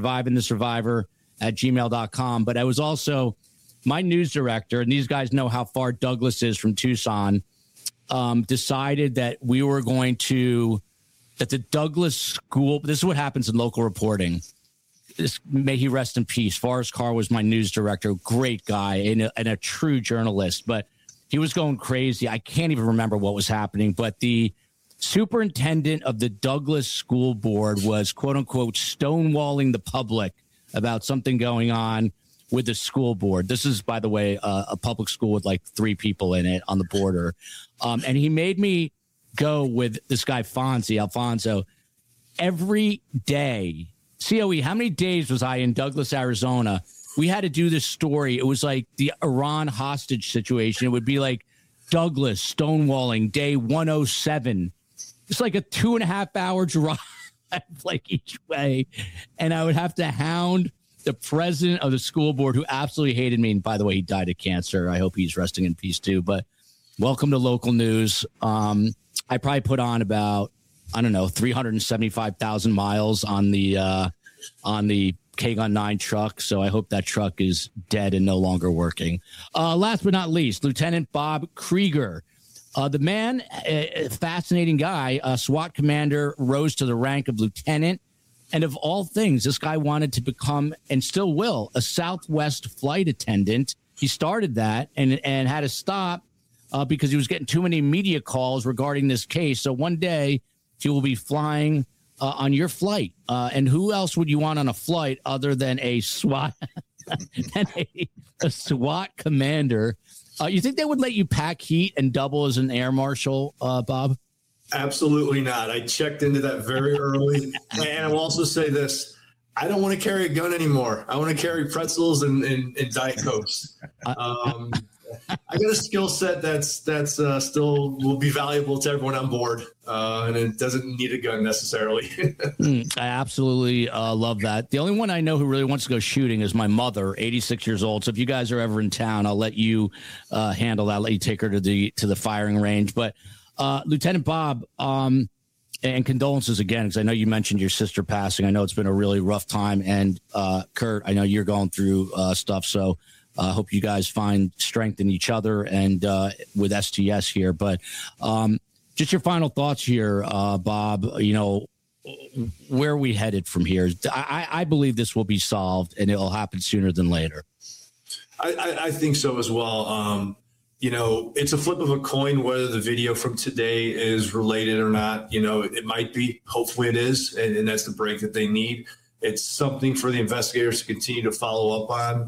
survivingthesurvivor@gmail.com. But I was also my news director, and these guys know how far Douglas is from Tucson, decided that we were going to, that the Douglas school, this is what happens in local reporting. May he rest in peace. Forrest Carr was my news director, great guy and a true journalist, but he was going crazy. I can't even remember what was happening, but the superintendent of the Douglas School Board was, quote unquote, stonewalling the public about something going on with the school board. This is, by the way, a public school with like 3 people in it on the border. And he made me go with this guy, Alfonso, every day. COE, how many days was I in Douglas, Arizona? We had to do this story. It was like the Iran hostage situation. It would be like Douglas stonewalling day 107. It's like a 2.5-hour drive, like each way. And I would have to hound the president of the school board, who absolutely hated me. And by the way, he died of cancer. I hope he's resting in peace too. But welcome to local news. I probably put on about, 375,000 miles on the KGUN 9 truck. So I hope that truck is dead and no longer working. Last but not least, Lieutenant Bob Krieger. The man, a fascinating guy, a SWAT commander, rose to the rank of lieutenant. And of all things, this guy wanted to become, and still will, a Southwest flight attendant. He started that and had to stop because he was getting too many media calls regarding this case. So one day he will be flying on your flight. And who else would you want on a flight other than a SWAT, a SWAT commander? You think they would let you pack heat and double as an air marshal, Bob? Absolutely not. I checked into that very early. And I will also say this. I don't want to carry a gun anymore. I want to carry pretzels and Diet Cokes. I got a skill set that's still will be valuable to everyone on board, and it doesn't need a gun necessarily. I absolutely love that. The only one I know who really wants to go shooting is my mother, 86 years old. So if you guys are ever in town, I'll let you handle that. I'll let you take her to the firing range. But Lieutenant Bob, and condolences again, because I know you mentioned your sister passing. I know it's been a really rough time. And Kurt, I know you're going through stuff. So I hope you guys find strength in each other and with STS here. But just your final thoughts here, Bob, where are we headed from here? I believe this will be solved and it'll happen sooner than later. I think so as well. It's a flip of a coin whether the video from today is related or not. It might be. Hopefully it is. And that's the break that they need. It's something for the investigators to continue to follow up on.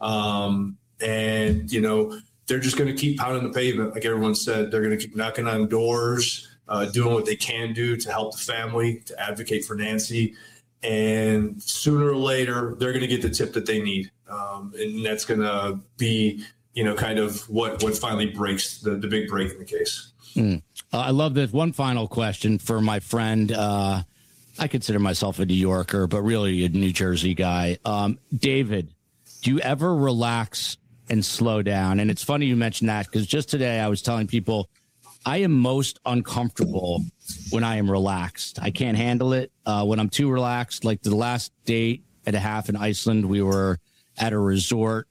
They're just going to keep pounding the pavement. Like everyone said, they're going to keep knocking on doors, doing what they can do to help the family, to advocate for Nancy. And sooner or later, they're going to get the tip that they need. And that's going to be, kind of what finally breaks the big break in the case. I love this. One final question for my friend. I consider myself a New Yorker, but really a New Jersey guy. David, do you ever relax and slow down? And it's funny you mentioned that because just today I was telling people I am most uncomfortable when I am relaxed. I can't handle it when I'm too relaxed. Like the last day and a half in Iceland, we were at a resort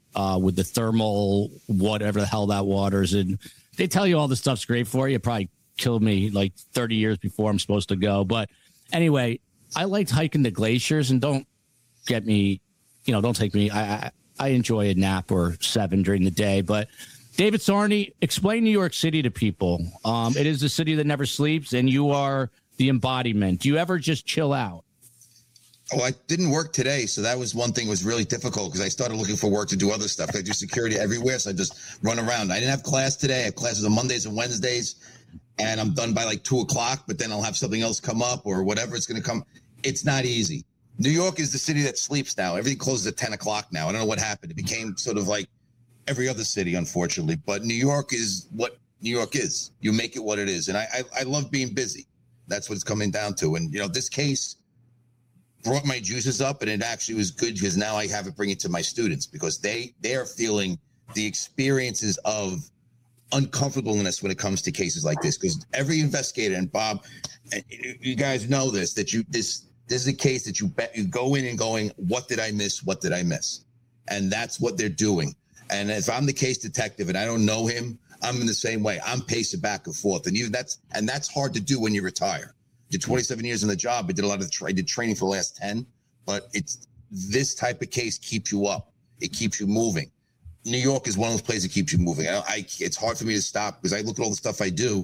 with the thermal, whatever the hell that water is. And they tell you all this stuff's great for you. It probably killed me like 30 years before I'm supposed to go. But anyway, I liked hiking the glaciers, and don't get me, don't take me. I enjoy a nap or 7 during the day. But David Sarney, explain New York City to people. It is the city that never sleeps, and you are the embodiment. Do you ever just chill out? Oh, I didn't work today, so that was one thing was really difficult because I started looking for work to do other stuff. I do security everywhere, so I just run around. I didn't have class today. I have classes on Mondays and Wednesdays, and I'm done by like 2 o'clock, but then I'll have something else come up or whatever it's going to come. It's not easy. New York is the city that sleeps now. Everything closes at 10 o'clock now. I don't know what happened. It became sort of like every other city, unfortunately, but New York is what New York is. You make it what it is, and I love being busy. That's what it's coming down to. And, this case brought my juices up, and it actually was good because now I have to bring it to my students because they are feeling the experiences of uncomfortableness when it comes to cases like this. Because every investigator, and Bob, and you guys know this, that this is a case that you go in and going, what did I miss? What did I miss? And that's what they're doing. And if I'm the case detective and I don't know him, I'm in the same way. I'm pacing back and forth, and that's hard to do when you retire. Did 27 years in the job. I did a lot of I did training for the last 10, but it's this type of case keeps you up. It keeps you moving. New York is one of those places that keeps you moving. It's hard for me to stop because I look at all the stuff I do,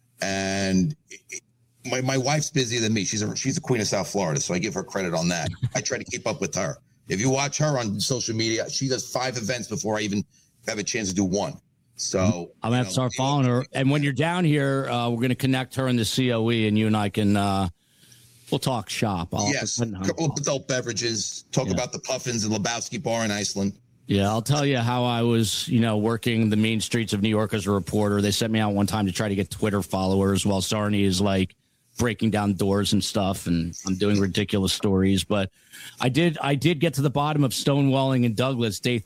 and my wife's busier than me. She's a queen of South Florida, so I give her credit on that. I try to keep up with her. If you watch her on social media, she does 5 events before I even have a chance to do one. So I'm gonna have to start following her. And when you're down here, we're gonna connect her in the COE, and you and I can we'll talk shop. Yes, a couple of adult beverages. Talk about the Puffins and Lebowski Bar in Iceland. Yeah, I'll tell you how I was, working the mean streets of New York as a reporter. They sent me out one time to try to get Twitter followers while Sarney is like breaking down doors and stuff, and I'm doing ridiculous stories. But I did get to the bottom of stonewalling in Douglas, day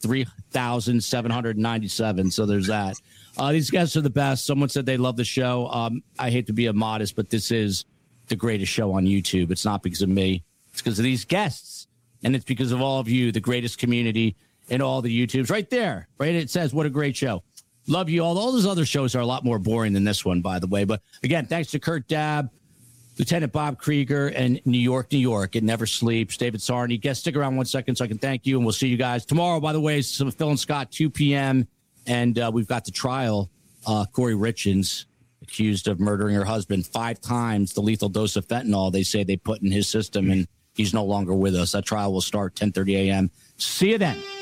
3,797. So there's that. These guys are the best. Someone said they love the show. I hate to be immodest, but this is the greatest show on YouTube. It's not because of me. It's because of these guests. And it's because of all of you, the greatest community in all the YouTubes. Right there, right? It says, what a great show. Love you all. All those other shows are a lot more boring than this one, by the way. But again, thanks to Kurt Dabb, Lieutenant Bob Krieger, and New York, New York. It never sleeps. David Sarney. Guys, stick around 1 second so I can thank you, and we'll see you guys tomorrow. By the way, some Phil and Scott, 2 p.m., and we've got the trial. Corey Richins, accused of murdering her husband 5 times, the lethal dose of fentanyl they say they put in his system, and he's no longer with us. That trial will start 10:30 a.m. See you then.